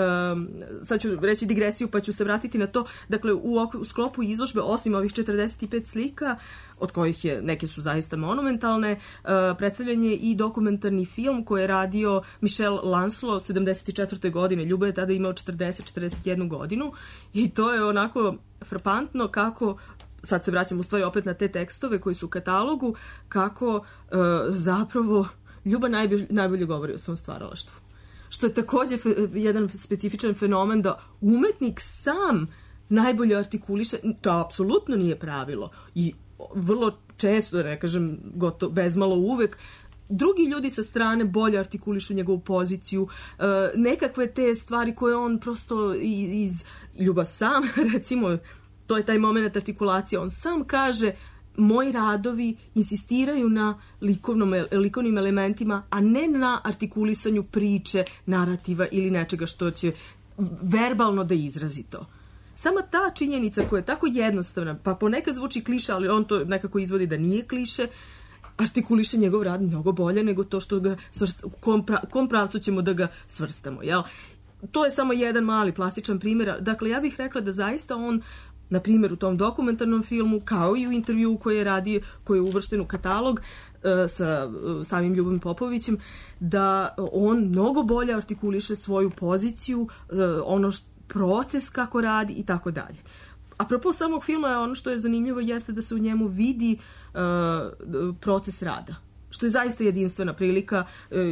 sad ću reći digresiju pa ću se vratiti na to, dakle, u, u sklopu izložbe, osim ovih četrdeset pet slika, od kojih je, neke su zaista monumentalne, uh, predstavljen je i dokumentarni film koji je radio Michel Lancelot sedamdeset četvrte godine. Ljubo je tada imao četrdeset četrdeset jednu godinu i to je onako frapantno kako, sad se vraćam u stvari opet na te tekstove koji su u katalogu, kako uh, zapravo Ljuba najbolje, najbolje govori o svom stvaralaštvu. Što je također fe, jedan specifičan fenomen da umetnik sam najbolje artikuliše, to apsolutno nije pravilo i vrlo često, ne kažem, gotovo bezmalo uvek, drugi ljudi sa strane bolje artikulišu njegovu poziciju, uh, nekakve te stvari koje on prosto iz, iz Ljuba sam, recimo, to je taj moment artikulacije. On sam kaže, moji radovi insistiraju na likovnom, likovnim elementima, a ne na artikulisanju priče, narativa ili nečega što će verbalno da izrazi to. Sama ta činjenica koja je tako jednostavna, pa ponekad zvuči kliše, ali on to nekako izvodi da nije kliše, artikuliše njegov rad mnogo bolje nego to što ga svrsta, u kom, pra, kom pravcu ćemo da ga svrstamo. Jel? To je samo jedan mali plastičan primjer. Dakle, ja bih rekla da zaista on, na primjer u tom dokumentarnom filmu, kao i u intervju koji je radio, koji je uvršten u katalog uh, sa uh, samim Ljubom Popovićem, da on mnogo bolje artikuliše svoju poziciju, uh, ono što, proces kako radi i tako dalje. Apropo samog filma, ono što je zanimljivo jeste da se u njemu vidi uh, proces rada, što je zaista jedinstvena prilika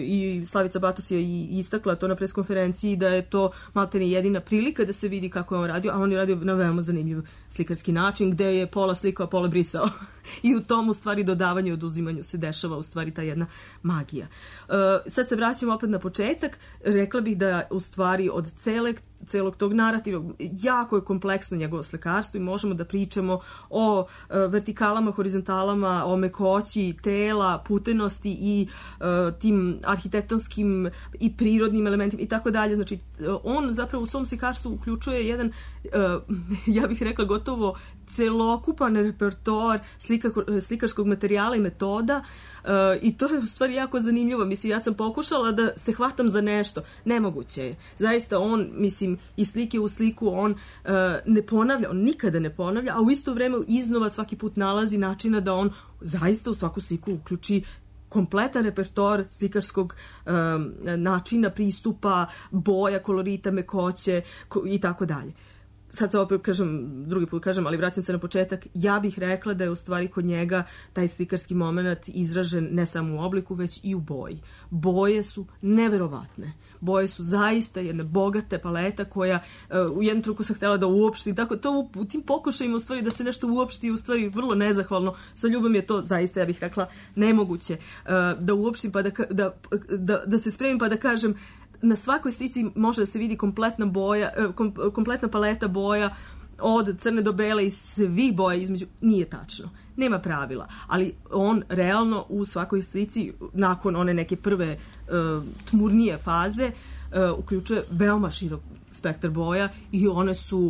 i Slavica Batos je i istakla to na preskonferenciji da je to maltene jedina prilika da se vidi kako je on radio, a on je radio na veoma zanimljiv slikarski način gde je pola slikao, pola brisao i u tom u stvari dodavanju i oduzimanju se dešava u stvari ta jedna magija. Sad se vraćamo opet na početak, rekla bih da u stvari od cele celog tog narativa, jako je kompleksno njegovo slikarstvo i možemo da pričamo o uh, vertikalama, horizontalama, o mekoći tela, putenosti i uh, tim arhitektonskim i prirodnim elementima i tako dalje. Znači, on zapravo u svom slikarstvu uključuje jedan, uh, ja bih rekla, gotovo celokupan repertoar slika, slikarskog materijala i metoda uh, i to je u stvari jako zanimljivo. Mislim, ja sam pokušala da se hvatam za nešto. Nemoguće je. Zaista on, mislim, iz slike u sliku on uh, ne ponavlja, on nikada ne ponavlja, a u isto vreme iznova svaki put nalazi načina da on zaista u svaku sliku uključi kompletan repertoar slikarskog um, načina pristupa, boja, kolorita, mekoće ko, i tako dalje. Sad se opet kažem, drugi put kažem, ali vraćam se na početak, ja bih rekla da je u stvari kod njega taj slikarski moment izražen ne samo u obliku, već i u boji. Boje su neverovatne. Boje su zaista jedna bogata paleta koja uh, u jednom trenutku sam htjela da uopštim, tako to u, u tim pokušajima u stvari da se nešto uopšti u stvari vrlo nezahvalno. Sa Ljubom je to zaista, ja bih rekla, nemoguće uh, da uopštim pa da, da, da, da se spremim pa da kažem na svakoj slici može da se vidi kompletna boja, kom, kompletna paleta boja od crne do bele i svih boja između. Nije tačno. Nema pravila. Ali on realno u svakoj slici, nakon one neke prve uh, tmurnije faze, uh, uključuje veoma širok spektar boja i one su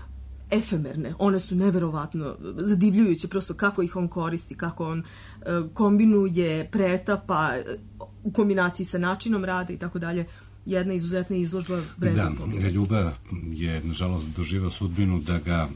efemerne, one su neverovatno zadivljujuće, prosto kako ih on koristi, kako on uh, kombinuje, pretapa u kombinaciji sa načinom rada i tako dalje. Jedna izuzetna izložba vredna pogleda. Da, Ljuba je nažalost doživao sudbinu da ga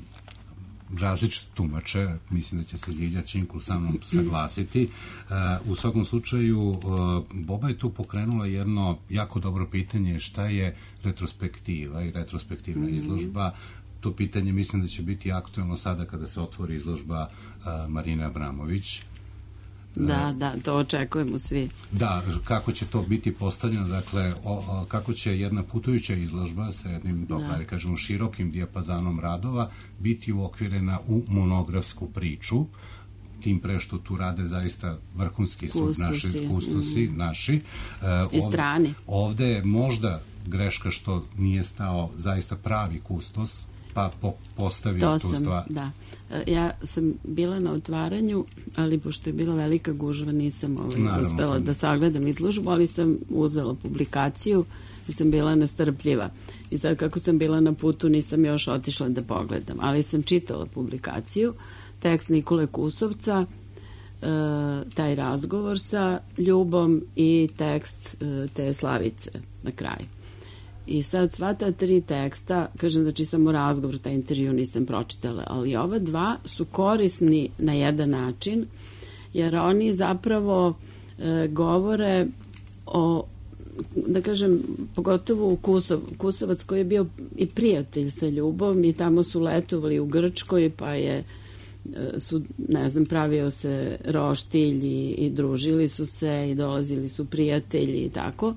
različito tumače, mislim da će se Ljilja Činkul sa mnom saglasiti. Uh, u svakom slučaju, uh, Boba je tu pokrenula jedno jako dobro pitanje šta je retrospektiva i retrospektivna mm-hmm. izložba. To pitanje mislim da će biti aktuelno sada kada se otvori izložba uh, Marine Abramović. Da, da, to očekujemo svi. Da, kako će to biti postavljeno, dakle, o, o, kako će jedna putujuća izložba sa jednim, dobro, da kažemo, širokim dijapazanom radova biti uokvirena u monografsku priču, tim pre što tu rade zaista vrhunski su naši kustosi, mm. naši. Uh, I strani. Ovde je možda greška što nije stao zaista pravi kustos, pa po, postavio to tu sam, stvar. Da. Ja sam bila na otvaranju, ali pošto je bila velika gužva, nisam ovaj, Naravno, uspela pa... da sagledam izložbu, ali sam uzela publikaciju i sam bila nestrpljiva. I sad kako sam bila na putu, nisam još otišla da pogledam, ali sam čitala publikaciju, tekst Nikole Kusovca, e, taj razgovor sa Ljubom i tekst e, te Slavice na kraju. I sad sva ta tri teksta, kažem, znači samo razgovor, taj intervju nisam pročitala, ali ova dva su korisni na jedan način, jer oni zapravo e, govore o, da kažem, pogotovo Kusov, Kusovac koji je bio i prijatelj sa Ljubom i tamo su letovali u Grčkoj, pa je su, ne znam, pravio se roštilj i, i družili su se i dolazili su prijatelji i tako.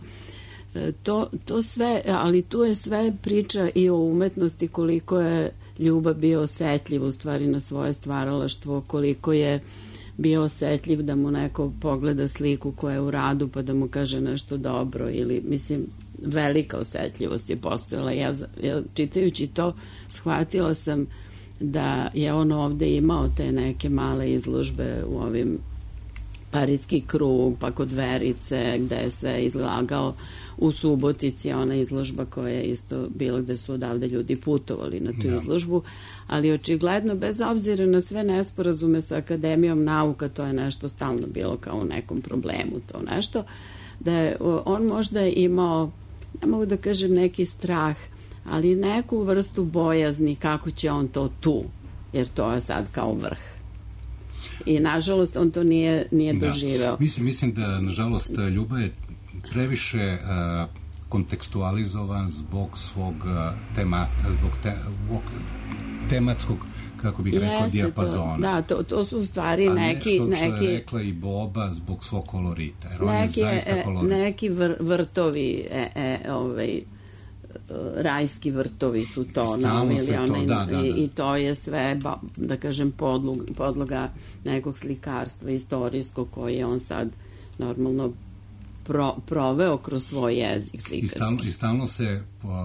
To, to sve, ali tu je sve priča i o umetnosti, koliko je Ljuba bio osetljiv u stvari na svoje stvaralaštvo, koliko je bio osetljiv da mu neko pogleda sliku koja je u radu pa da mu kaže nešto dobro ili, mislim, velika osetljivost je postojala. Ja, ja čitajući to shvatila sam da je on ovde imao te neke male izložbe u ovim Parijski krug, pa kod Verice, gde je sve izlagao, u Subotici, ona izložba koja je isto bila gde su odavde ljudi putovali na tu ja. izložbu, ali očigledno, bez obzira na sve nesporazume sa Akademijom nauka, to je nešto stalno bilo kao u nekom problemu, to nešto, da je on možda imao, ne mogu da kažem neki strah, ali neku vrstu bojazni kako će on to tu, jer to je sad kao vrh. I nažalost on to nije, nije da. doživeo. Mislim, mislim da nažalost Ljuba je previše uh, kontekstualizovan zbog svog uh, tema, zbog te, tematskog, kako bih rekao, dijapazona. To, da, to, to su u stvari a neki... A nešto što neki, je rekla i Boba zbog svog kolorita. Jer on neki, je zaista kolorit. Neki vr, vrtovi, e, e, ovaj, rajski vrtovi su to. Stalno se to, onaj, da, da, da. I, I to je sve, da kažem, podlog, podloga nekog slikarstva istorijskog koje on sad normalno Pro, proveo kroz svoj jezik slikarski. I stalno, i stalno se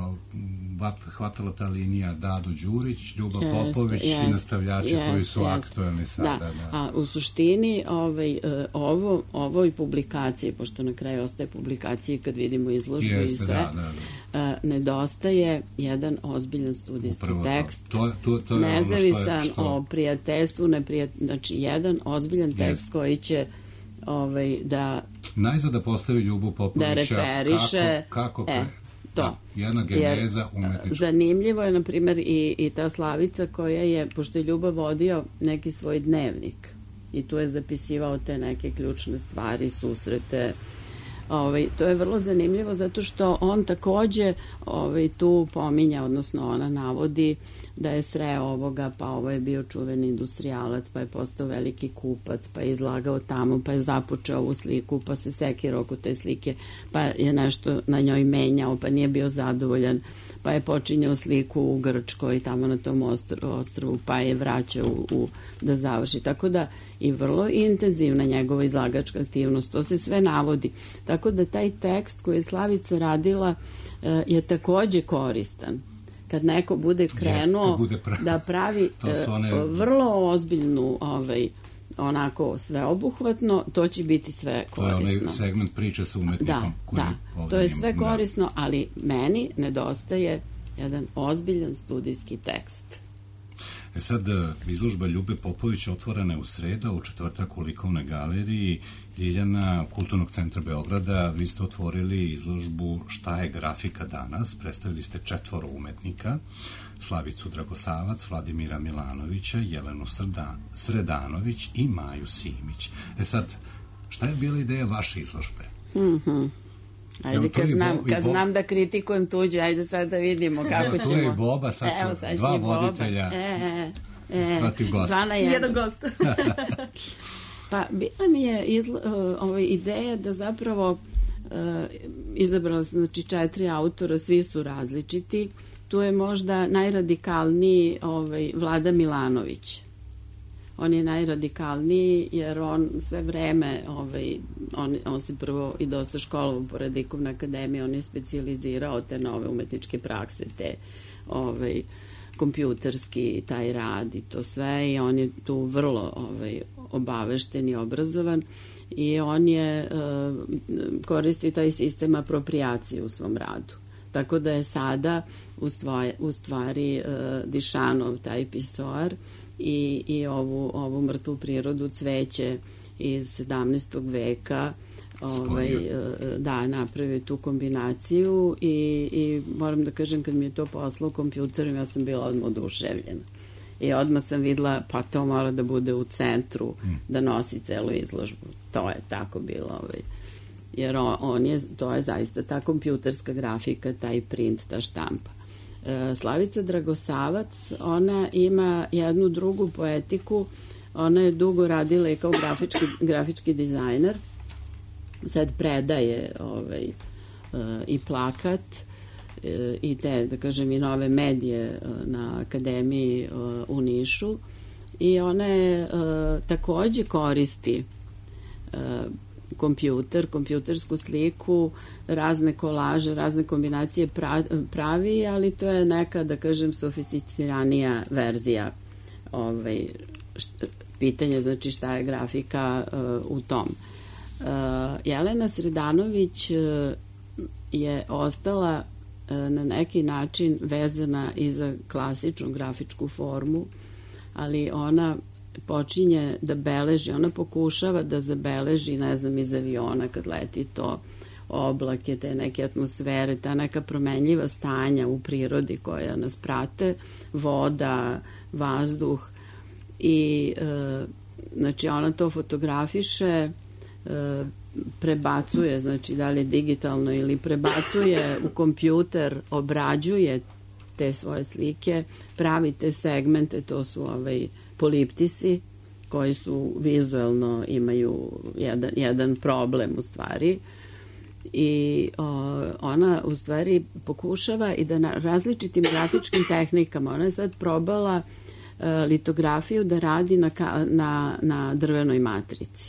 uh, hvatala ta linija Dado Đurić, Ljuba jest, Popović jest, i nastavljači jest, koji su jest. aktuelni sada. Da. Da. A u suštini ovaj, ovo, ovoj publikaciji, pošto na kraju ostaje publikacije kad vidimo izložbu Jeste, i sve, da, da, da. Uh, nedostaje jedan ozbiljan studijski Upravo tekst. To, to, to je nezavisan ono što je, što... o prijateljstvu, neprijat... znači jedan ozbiljan tekst Jest. koji će ovaj, da najzad da postavi Ljubu Popovića da referiše kako, kako e, to. Da, jedna geneza umetnička. Zanimljivo je, na primjer, i, i ta Slavica koja je, pošto je Ljuba vodio neki svoj dnevnik i tu je zapisivao te neke ključne stvari, susrete. Ovaj, to je vrlo zanimljivo zato što on takođe ovaj, tu pominja, odnosno ona navodi da je sreo ovoga, pa ovo je bio čuveni industrijalac, pa je postao veliki kupac, pa je izlagao tamo, pa je započeo ovu sliku, pa se sekirao oko te slike, pa je nešto na njoj menjao, pa nije bio zadovoljan, pa je počinjao sliku u Grčkoj, tamo na tom ostrvu, pa je vraćao u, u, da završi. Tako da i vrlo intenzivna njegova izlagačka aktivnost, to se sve navodi. Tako da taj tekst koji je Slavica radila je takođe koristan. Kad neko bude krenuo yes, bude pravi. da pravi one... vrlo ozbiljnu ovaj, onako sveobuhvatno, to će biti sve korisno. To je onaj segment priče sa umetnikom. Da, koji da. To je sve ima, korisno, da. ali meni nedostaje jedan ozbiljan studijski tekst. E sad, izložba Ljube Popovića otvorena je u sreda, u četvrtak u Likovnoj galeriji Ljiljana Kulturnog centra Beograda. Vi ste otvorili izložbu Šta je grafika danas? Predstavili ste četvoro umetnika, Slavicu Dragosavac, Vladimira Milanovića, Jelenu Srdan, Sredanović i Maju Simić. E sad, šta je bila ideja vaše izložbe? Mhm. Ajde, kad, znam, kad znam da kritikujem tuđe, ajde sad da vidimo kako ćemo. Tu je Boba, sad su Evo, sad dva voditelja e, e, protiv gosta. Jedan gost. Pa bila mi je izla, ovaj, ideja da zapravo uh, izabrala sam znači, četiri autora, svi su različiti. Tu je možda najradikalniji ovaj, Vlada Milanović. On je najradikalniji jer on sve vreme, ovaj, on, on se prvo i dosta školovao po Radikovnoj akademiji, on je specijalizirao te nove umetničke prakse, te ovaj, kompjuterski taj rad i to sve i on je tu vrlo ovaj, obavešten i obrazovan i on je uh, koristi taj sistem apropriacije u svom radu. Tako da je sada u stvari, u stvari uh, Dišanov taj pisoar i, i ovu, ovu mrtvu prirodu cveće iz sedamnaestog veka ovaj, da, napravio tu kombinaciju i, i moram da kažem kad mi je to poslao kompjuterom ja sam bila odmah oduševljena i odmah sam videla pa to mora da bude u centru mm. da nosi celu izložbu, to je tako bilo ovaj. Jer on, on je, to je zaista ta kompjuterska grafika, taj print, ta štampa. Slavica Dragosavac, ona ima jednu drugu poetiku, ona je dugo radila i kao grafički, grafički dizajner, sad predaje ovaj, i plakat i te, da kažem, i nove medije na Akademiji u Nišu i ona je takođe koristi kompjuter, kompjutersku sliku, razne kolaže, razne kombinacije pravi, ali to je neka, da kažem, sofisticiranija verzija ovaj, šta, pitanje, znači šta je grafika uh, u tom. Uh, Jelena Sredanović uh, je ostala uh, na neki način vezana i za klasičnu grafičku formu, ali ona počinje da beleži, ona pokušava da zabeleži, ne znam, iz aviona kad leti to oblake, te neke atmosfere, ta neka promenljiva stanja u prirodi koja nas prate, voda, vazduh i e, znači ona to fotografiše, e, prebacuje, znači da li digitalno ili prebacuje u kompjuter, obrađuje te svoje slike, pravi te segmente, to su ovaj poliptisi koji su vizuelno imaju jedan, jedan problem u stvari i o, ona u stvari pokušava i da na različitim grafičkim tehnikama, ona je sad probala e, litografiju da radi na, na, na drvenoj matrici.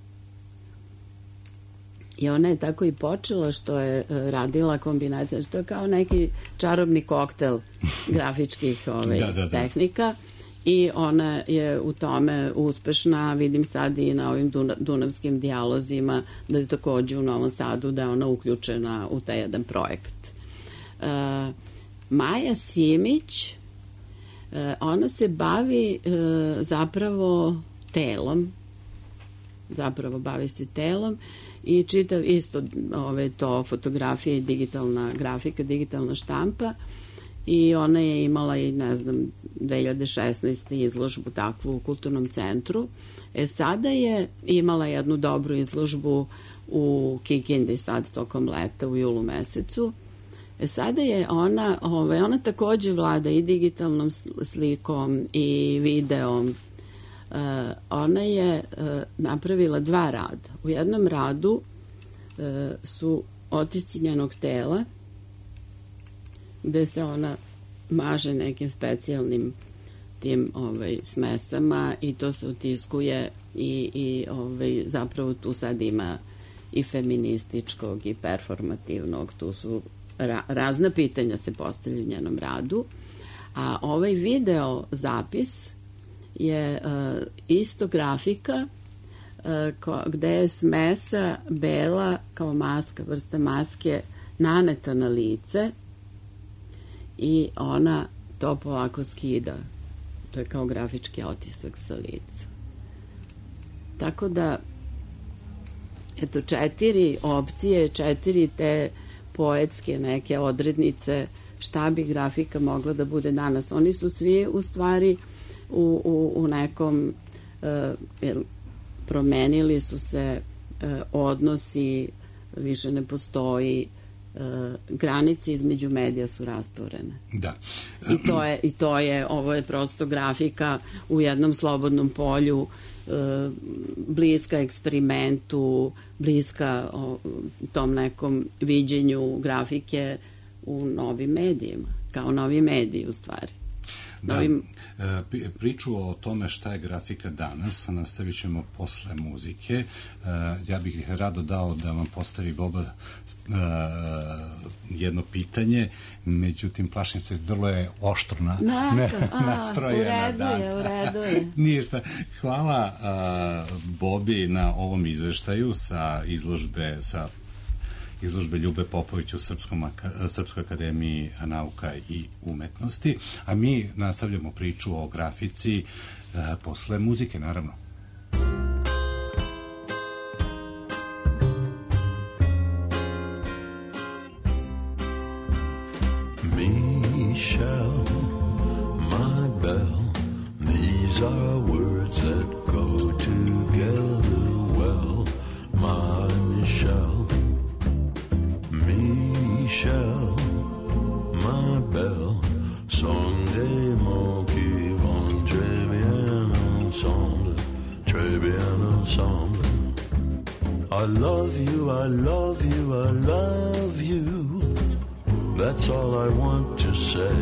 I ona je tako i počela što je e, radila kombinacija, što je kao neki čarobni koktel grafičkih ove, da, da, da. tehnika. I ona je u tome uspešna, vidim sad i na ovim dunavskim dijalozima, da je takođe u Novom Sadu, da je ona uključena u taj jedan projekat. Uh, Maja Simić, uh, ona se bavi uh, zapravo telom, zapravo bavi se telom i čitav isto ove, to fotografije i digitalna grafika, digitalna štampa. I ona je imala i, ne znam, dve hiljade šesnaeste. izložbu takvu u Kulturnom centru. E sada je imala jednu dobru izložbu u Kikindi sad tokom leta u julu mesecu. E sada je ona, ovaj, ona takođe vlada i digitalnom slikom i videom. E, ona je e, napravila dva rada. U jednom radu e, su otisci njenog tela, gde se ona maže nekim specijalnim tim ovaj, smesama i to se utiskuje i, i ovaj, zapravo tu sad ima i feminističkog i performativnog, tu su ra razna pitanja se postavljaju u njenom radu, a ovaj video zapis je uh, isto grafika uh, ko, gde je smesa bela kao maska, vrsta maske naneta na lice i ona to polako skida. To je kao grafički otisak sa lica. Tako da, eto, četiri opcije, četiri te poetske neke odrednice šta bi grafika mogla da bude danas. Oni su svi u stvari u, u, u nekom uh, promenili su se uh, odnosi, više ne postoji granice između medija su rasturene. Da. I to je, i to je, ovo je prosto grafika u jednom slobodnom polju, bliska eksperimentu, bliska tom nekom viđenju grafike u novim medijima, kao novi mediji u stvari. Da, Novim... priču o tome šta je grafika danas nastavit ćemo posle muzike. Ja bih rado dao da vam postavi Boba jedno pitanje, međutim plašim se, vrlo je oštro na, ne, nastrojena. U redu je, u redu je. Ništa. Hvala Bobi na ovom izveštaju sa izložbe sa izložbe Ljube Popović u Srpskom, Srpskoj akademiji nauka i umetnosti, a mi nastavljamo priču o grafici eh, posle muzike, naravno. Michelle, my belle, these are words that go together well, my Michelle. Michelle, ma belle, sont des mots qui vont très bien ensemble, très bien ensemble. I love you, I love you, I love you. That's all I want to say.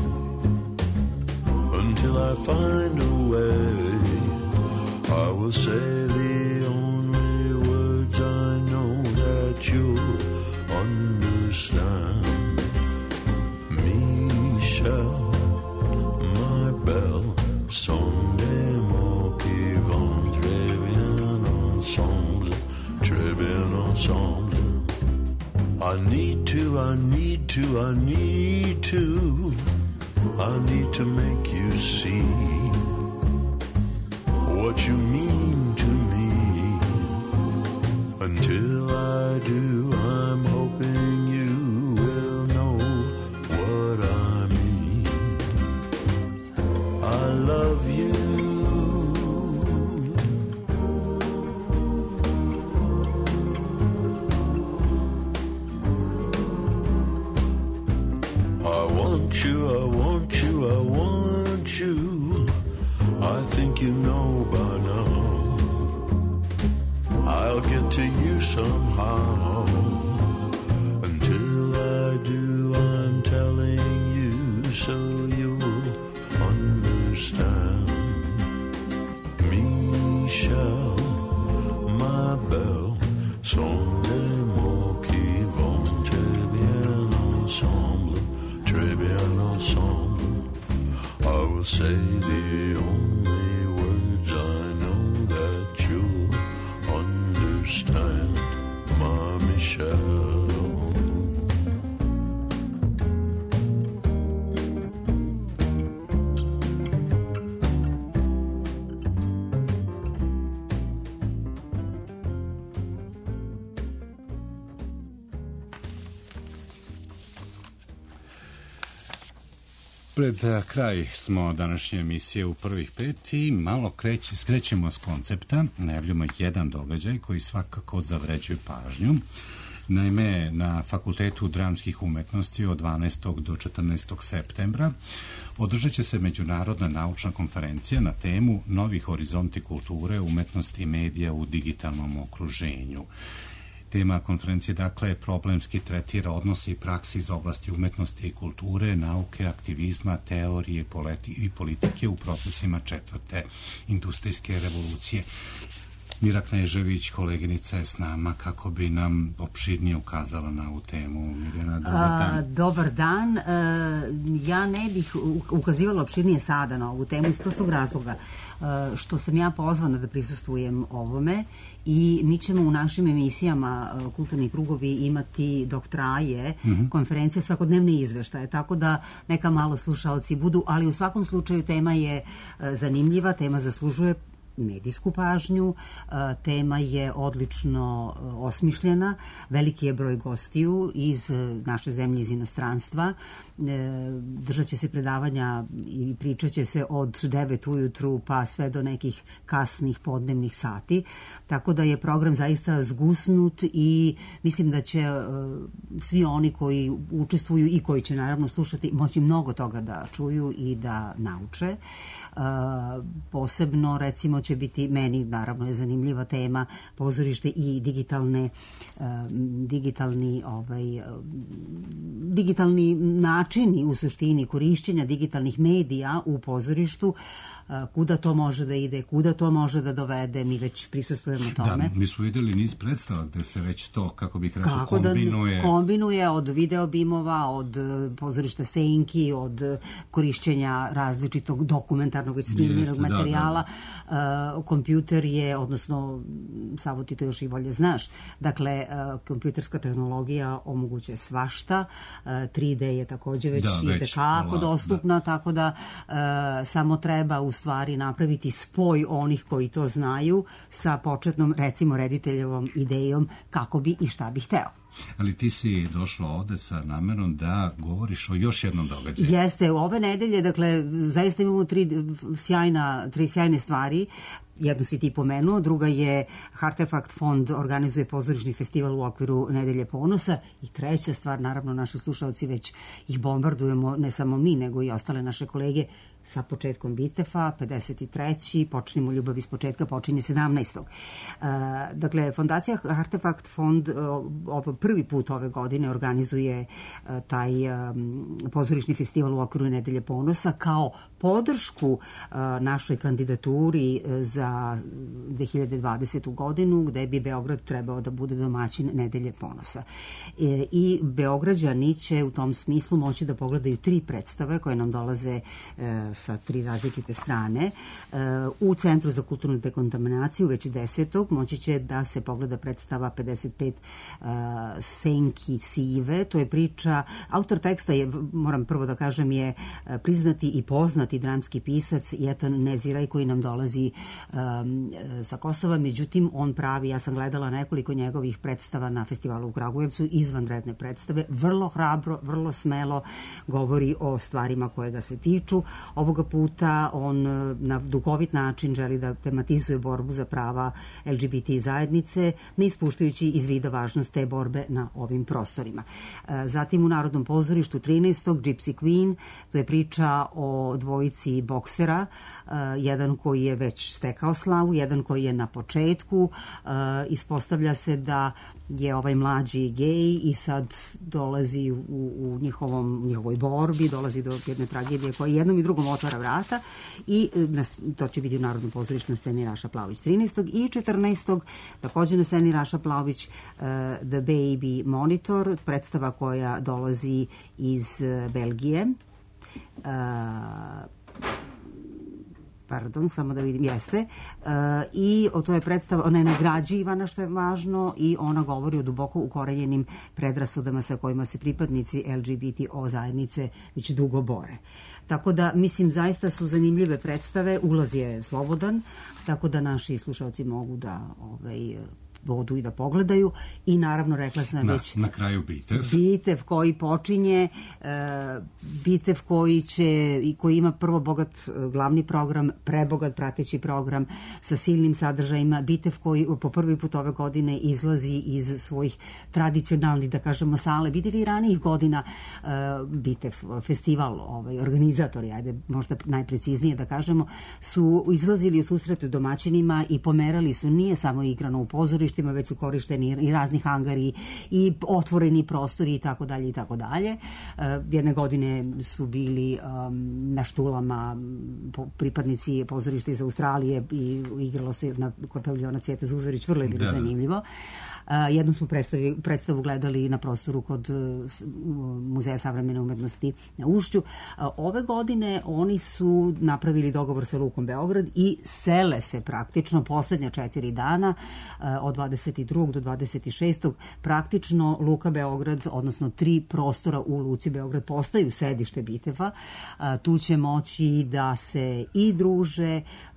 Until I find a way, I will say the only words I know that you'll understand. Michelle, my belle, sont des mots qui vont très bien ensemble, très bien ensemble. I need to, I need to, I need to, I need to make you see what you mean to me. Until I do, I'm hoping you will know what I mean. I love you. I want you, I want you, I want you. I think you know by now. I'll get to you somehow. Until I do, I'm telling you so you'll understand. Michelle, ma belle, sont des mots qui vont très bien ensemble, très bien ensemble. I will say the only words I know that you'll understand, my Michelle. Pred kraj smo današnje emisije u prvih pet i malo kreće, skrećemo s koncepta, najavljamo jedan događaj koji svakako zavređuje pažnju. Naime, na Fakultetu dramskih umetnosti od dvanaestog do četrnaestog septembra održat će se međunarodna naučna konferencija na temu Novi horizonti kulture, umetnosti i medija u digitalnom okruženju. Tema konferencije, dakle, problemski tretira odnose i praksi iz oblasti umetnosti i kulture, nauke, aktivizma, teorije i politike u procesima četvrte industrijske revolucije. Mira Knežević, koleginica, je s nama kako bi nam opširnije ukazala na ovu temu. Mirjana, dobar dan. A, dobar dan. E, ja ne bih ukazivala opširnije sada na ovu temu iz prostog razloga e, što sam ja pozvana da prisustvujem ovome i mi ćemo u našim emisijama Kulturni krugovi imati dok traje mm-hmm. konferencije, svakodnevne izveštaje, tako da neka malo slušaoci budu, ali u svakom slučaju tema je zanimljiva, tema zaslužuje medijsku pažnju, tema je odlično osmišljena, veliki je broj gostiju iz naše zemlje, iz inostranstva, držat će se predavanja i pričat će se od devet ujutru pa sve do nekih kasnih podnevnih sati, tako da je program zaista zgusnut i mislim da će svi oni koji učestvuju i koji će naravno slušati moći mnogo toga da čuju i da nauče. Posebno recimo će biti, meni naravno je zanimljiva tema, pozorište i digitalne digitalni ovaj digitalni načini u suštini korišćenja digitalnih medija u pozorištu, kuda to može da ide, kuda to može da dovede, mi već prisustujemo tome. Da, mi smo videli niz predstava gde se već to, kako bih rekao, kako kombinuje. Da kombinuje od videobimova, od pozorišta Senki, od korišćenja različitog dokumentarnog već snimljenog materijala. Da, da, da. Uh, kompjuter je, odnosno, Savo, ti to još i bolje znaš, dakle, uh, kompjuterska tehnologija omogućuje svašta, uh, tri De je takođe već da, i tekako dostupna, da. Tako da uh, samo treba u stvari napraviti spoj onih koji to znaju sa početnom, recimo, rediteljevom idejom kako bi i šta bi hteo. Ali ti si došla ovde sa namerom da govoriš o još jednom događaju. Jeste, ove nedelje, dakle, zaista imamo tri sjajna, tri sjajne stvari. Jednu si ti pomenuo, druga je Artefakt fond organizuje pozorišni festival u okviru Nedelje ponosa i treća stvar, naravno naši slušalci već ih bombardujemo, ne samo mi, nego i ostale naše kolege, sa početkom Bitefa, pedeset treći počnemo ljubav iz početka, počinje sedamnaestog Dakle, fondacija Artefakt fond ovo prvi put ove godine organizuje taj pozorišni festival u okviru Nedelje ponosa kao podršku našoj kandidaturi za dve hiljade dvadesetu godinu, gde bi Beograd trebao da bude domaćin Nedelje ponosa. I Beograđani će u tom smislu moći da pogledaju tri predstave koje nam dolaze sa tri različite strane. U Centru za kulturnu dekontaminaciju već desetog moći će da se pogleda predstava pedeset pet Senki Sive. To je priča, autor teksta je, moram prvo da kažem, je priznati i poznati dramski pisac Jeton Neziraj koji nam dolazi um, sa Kosova. Međutim, on pravi, ja sam gledala nekoliko njegovih predstava na festivalu u Kragujevcu, izvanredne predstave, vrlo hrabro, vrlo smelo govori o stvarima koje ga se tiču. Ovoga puta on na duhovit način želi da tematizuje borbu za prava L G B T zajednice, ne ispuštajući iz vida važnost te borbe na ovim prostorima. Zatim u Narodnom pozorištu trinaestog Gypsy Queen, to je priča o dvojici boksera, jedan koji je već stekao slavu, jedan koji je na početku. Ispostavlja se da je ovaj mlađi gej i sad dolazi u, u njihovom, njihovoj borbi, dolazi do jedne tragedije koja jednom i drugom otvara vrata i na, to će biti u Narodnom pozorištu na sceni Raša Plaović trinaestog i četrnaestog takođe na sceni Raša Plaović uh, The Baby Monitor, predstava koja dolazi iz uh, Belgije. Uh, pardon, samo da vidim, jeste. Uh, I o to je predstava, ona je nagrađivana, što je važno, i ona govori o duboko ukorenjenim predrasudama sa kojima se pripadnici L G B T O zajednice već dugo bore. Tako da, mislim, zaista su zanimljive predstave, ulaz je slobodan, tako da naši slušalci mogu da ovaj, vodu i da pogledaju i naravno rekla sam na, već na kraju Bitev Bitev koji počinje e, Bitev koji će i koji ima prvo bogat glavni program, prebogat prateći program sa silnim sadržajima, Bitev koji po prvi put ove godine izlazi iz svojih tradicionalnih, da kažemo, sale. Bitev i ranijih godina e, Bitev festival, ovaj, organizatori, ajde možda najpreciznije da kažemo, su izlazili u susret domaćinima i pomerali su, nije samo igrano u pozorištu, već su korišteni i razni hangari i otvoreni prostori i tako dalje i tako dalje. Jedne godine su bili um, na štulama pripadnici pozorišta iz Australije i igralo se na kod paviljona Cvijeta Zuzorić, vrlo je bilo da. zanimljivo. Uh, jednom smo predstavi, predstavu gledali na prostoru kod uh, Muzeja savremene umetnosti na Ušću. Uh, ove godine oni su napravili dogovor sa Lukom Beograd i sele se praktično poslednja četiri dana uh, od dvadeset drugog do dvadeset šestog praktično Luka Beograd, odnosno tri prostora u Luci Beograd postaju sedište Biteva. Uh, tu će moći da se i druže,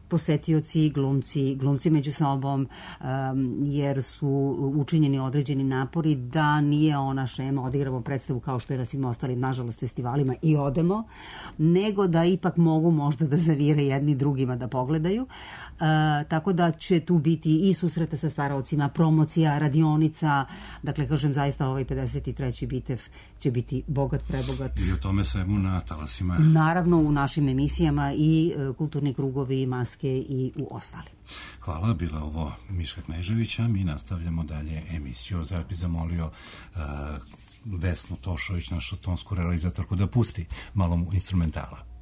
posetioci, glumci, glumci među sobom, jer su učinjeni određeni napori da nije ona šema odigramo predstavu kao što je na svim ostalim, nažalost, festivalima i odemo, nego da ipak mogu možda da zavire jedni drugima da pogledaju. Uh, tako da će tu biti i susrete sa stvaraocima, promocija, radionica, dakle, kažem, zaista ovaj pedeset treći Bitev će biti bogat, prebogat. I o tome svemu na talasima. Naravno, u našim emisijama i uh, kulturni krugovi, maske i u ostali. Hvala, bila ovo Miška Kneževića. Mi nastavljamo dalje emisiju. Zar bi zamolio uh, Vesnu Tošović, našu tonsku realizatorku, da pusti malo instrumentala.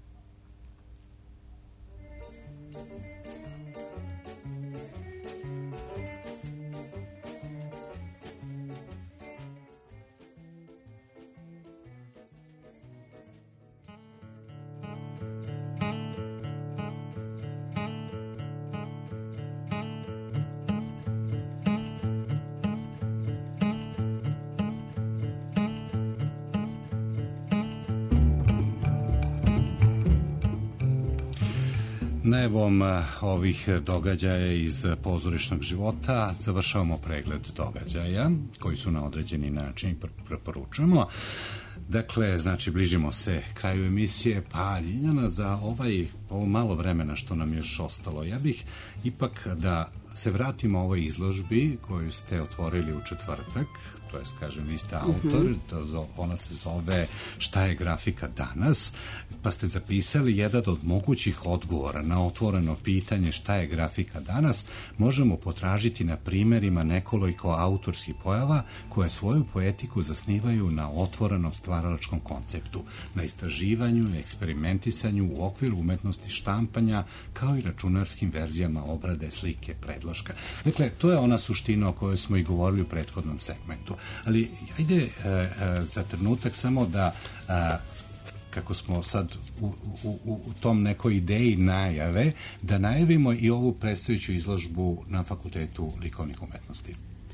Najevom ovih događaja iz pozorišnog života završavamo pregled događaja koji su na određeni način preporučujemo. Dakle, znači, bližimo se kraju emisije, pa Ljiljana, za ovaj, ovo malo vremena što nam još ostalo, ja bih ipak da se vratimo ovoj izložbi koju ste otvorili u četvrtak, to je, kažem, vi ste autor, mm-hmm. ona se zove Šta je grafika danas, pa ste zapisali jedan od mogućih odgovora na otvoreno pitanje šta je grafika danas, možemo potražiti na primjerima nekoliko autorskih pojava koje svoju poetiku zasnivaju na otvorenom stvaralačkom konceptu, na istraživanju i eksperimentisanju u okviru umetnosti štampanja, kao i računarskim verzijama obrade slike predloška. Dakle, to je ona suština o kojoj smo i govorili u prethodnom segmentu. Ali ajde e, e, za trenutak samo da e, kako smo sad u, u, u tom nekoj ideji najave, da najavimo i ovu predstojeću izložbu na Fakultetu likovnih umetnosti.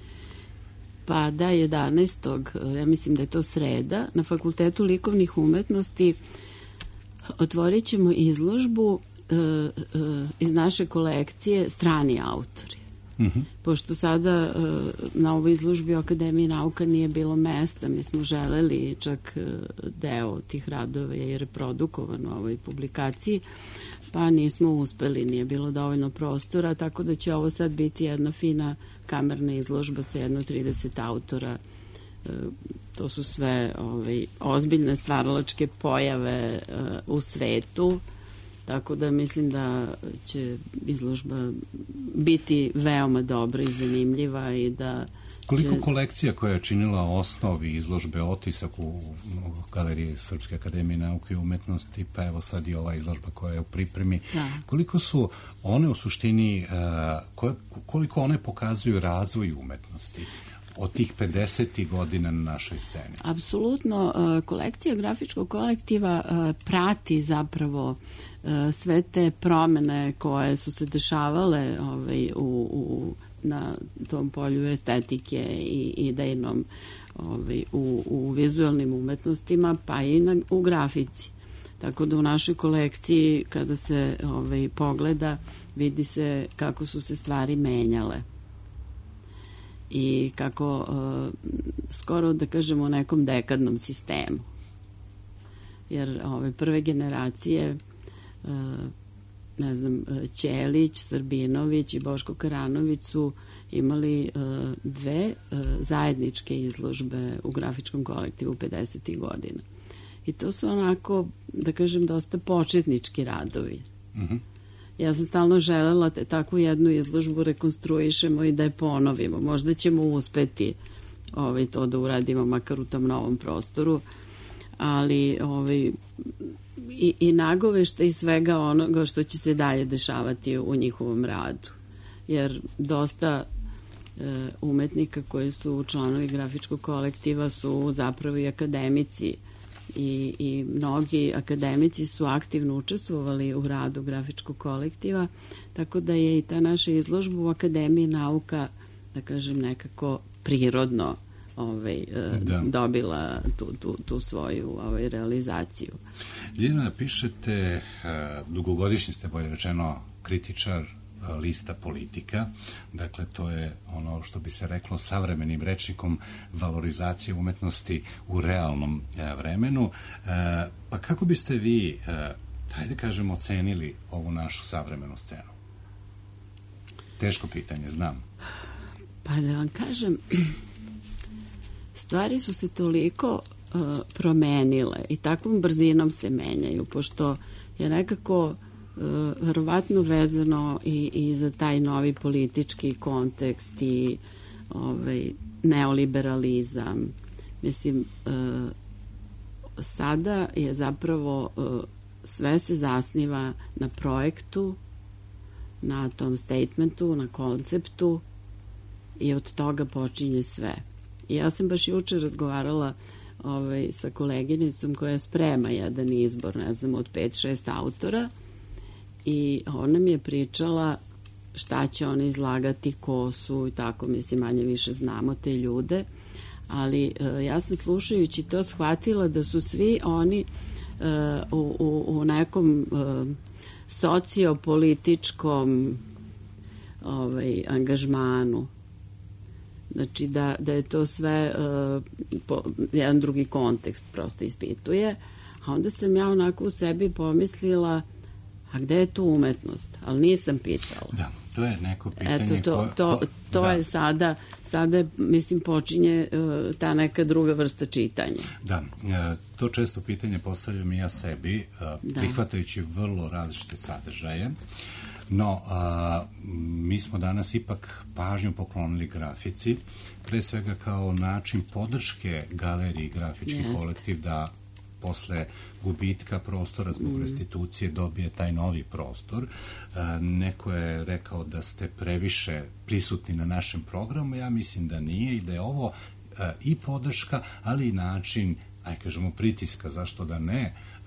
Pa da, jedanaestog ja mislim da je to sreda, na Fakultetu likovnih umetnosti otvorit ćemo izložbu e, e, iz naše kolekcije Strani autori. Mm-hmm. Pošto sada uh, na ovoj izložbi u Akademiji nauka nije bilo mesta, mi smo želeli čak uh, deo tih radova je reprodukovan u ovoj publikaciji, pa nismo uspeli, nije bilo dovoljno prostora, tako da će ovo sad biti jedna fina kamerna izložba sa jedno trideset autora. Uh, to su sve ovaj, ozbiljne stvaralačke pojave uh, u svetu. Tako da mislim da će izložba biti veoma dobra i zanimljiva i da Koliko će... kolekcija koja je činila osnovi izložbe Otisak u Galeriji Srpske akademije nauke i umetnosti, pa evo sad i ova izložba koja je u pripremi, da. Koliko su one u suštini, koje, koliko one pokazuju razvoj umetnosti od tih pedeset godina na našoj sceni? Apsolutno, kolekcija grafičkog kolektiva prati zapravo sve te promene koje su se dešavale ovaj, u, u, na tom polju estetike i idejnom ovaj, u, u vizualnim umetnostima, pa i na, u grafici. Tako da u našoj kolekciji, kada se ovaj, pogleda, vidi se kako su se stvari menjale i kako uh, skoro da kažemo u nekom dekadnom sistemu. Jer ove prve generacije uh, ne znam, Ćelić, Srbinović i Boško Karanović su imali uh, dve uh, zajedničke izložbe u grafičkom kolektivu pedesetih godina. I to su onako, da kažem, dosta početnički radovi. Mhm. Ja sam stalno želela te takvu jednu izložbu rekonstruišemo i da je ponovimo. Možda ćemo uspeti ovaj, to da uradimo makar u tom novom prostoru, ali ovaj, i, i nagovešta i svega onoga što će se dalje dešavati u njihovom radu. Jer dosta e, umetnika koji su članovi grafičkog kolektiva su zapravo i akademici. I, i mnogi akademici su aktivno učestvovali u radu grafičkog kolektiva, tako da je i ta naša izložba u Akademiji nauka, da kažem, nekako prirodno ovaj, da. dobila tu, tu, tu svoju ovaj, realizaciju. Ljiljana, pišete, dugogodišnji ste, bolje rečeno, kritičar lista Politika, dakle to je ono što bi se reklo savremenim rečnikom valorizacije umetnosti u realnom e, vremenu. E, pa kako biste vi, e, hajde kažemo, ocenili ovu našu savremenu scenu? Teško pitanje, znam. Pa da vam kažem, stvari su se toliko uh, promenile i takvom brzinom se menjaju, pošto je nekako uh, verovatno vezano i, i za taj novi politički kontekst i ovaj, neoliberalizam. Mislim, uh, sada je zapravo uh, sve se zasniva na projektu, na tom statementu, na konceptu i od toga počinje sve. I ja sam baš juče razgovarala ovaj, sa koleginicom koja sprema jedan izbor, ne znam, od pet šest autora i ona mi je pričala šta će ona izlagati, ko su i tako, mislim, manje više znamo te ljude, ali uh, ja sam slušajući to shvatila da su svi oni uh, u, u, u nekom uh, sociopolitičkom ovaj, angažmanu. Znači da, da je to sve uh, po, jedan drugi kontekst prosto ispituje. A onda sam ja onako u sebi pomislila, a gde je tu umetnost? Ali nisam pitala. Da, to je neko pitanje. Eto, to, koje, to, to da. je sada, sada je, mislim, počinje uh, ta neka druga vrsta čitanja. Da, uh, to često pitanje postavljam i ja sebi, uh, da. prihvatajući vrlo različite sadržaje. No, a, mi smo danas ipak pažnju poklonili grafici, pre svega kao način podrške galeriji Grafički Jest. kolektiv da posle gubitka prostora zbog mm. restitucije dobije taj novi prostor. A, neko je rekao da ste previše prisutni na našem programu, ja mislim da nije i da je ovo a, i podrška, ali i način, aj kažemo, pritiska, zašto da ne, a,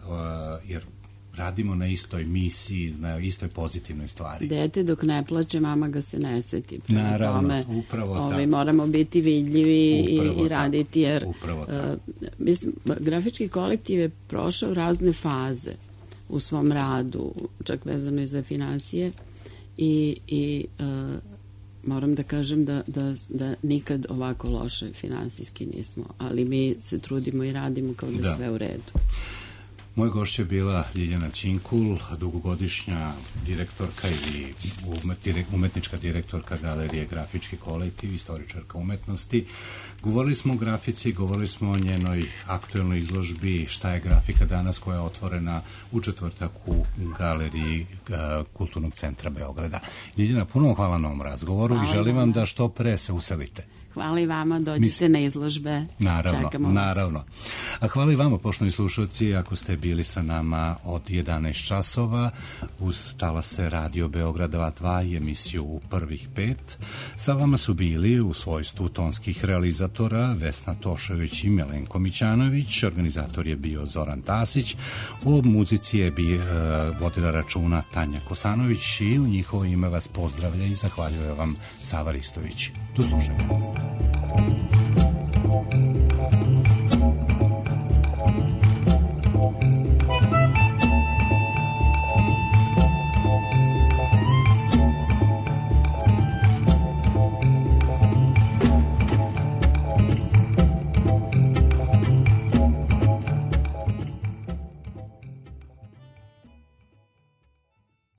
a, jer radimo na istoj misiji, na istoj pozitivnoj stvari. Dete dok ne plače, mama ga se ne seti. Prema Naravno, tome, upravo ovaj, tako. Moramo biti vidljivi i, i raditi, jer upravo uh, mislim, Grafički kolektiv je prošao razne faze u svom radu, čak vezano i za finansije i, i uh, moram da kažem da, da, da nikad ovako loše finansijski nismo, ali mi se trudimo i radimo kao da, da. sve u redu. Moja gošća je bila Ljiljana Činkul, dugogodišnja direktorka ili umetnička direktorka galerije Grafički kolektiv, istoričarka umetnosti. Govorili smo o grafici, govorili smo o njenoj aktuelnoj izložbi Šta je grafika danas, koja je otvorena u četvrtak u galeriji Kulturnog centra Beograda. Ljiljana, puno hvala na ovom razgovoru hvala i želim vam da što pre se uselite. Hvala i vama, dođite Mis... na izložbe. Naravno, čekamo naravno. vas. A hvala i vama, poštovani slušalci, ako ste bili sa nama od jedanaest časova uz talase Radio Beograd dva dva i emisiju U prvih pet. Sa vama su bili u svojstvu tonskih realizatora Vesna Tošević i Milenko Mićanović, organizator je bio Zoran Tasić, u muzici je bi, uh, vodila računa Tanja Kosanović i u njihovo ime vas pozdravlja i zahvaljuje vam Sava Ristović. Do slušanja.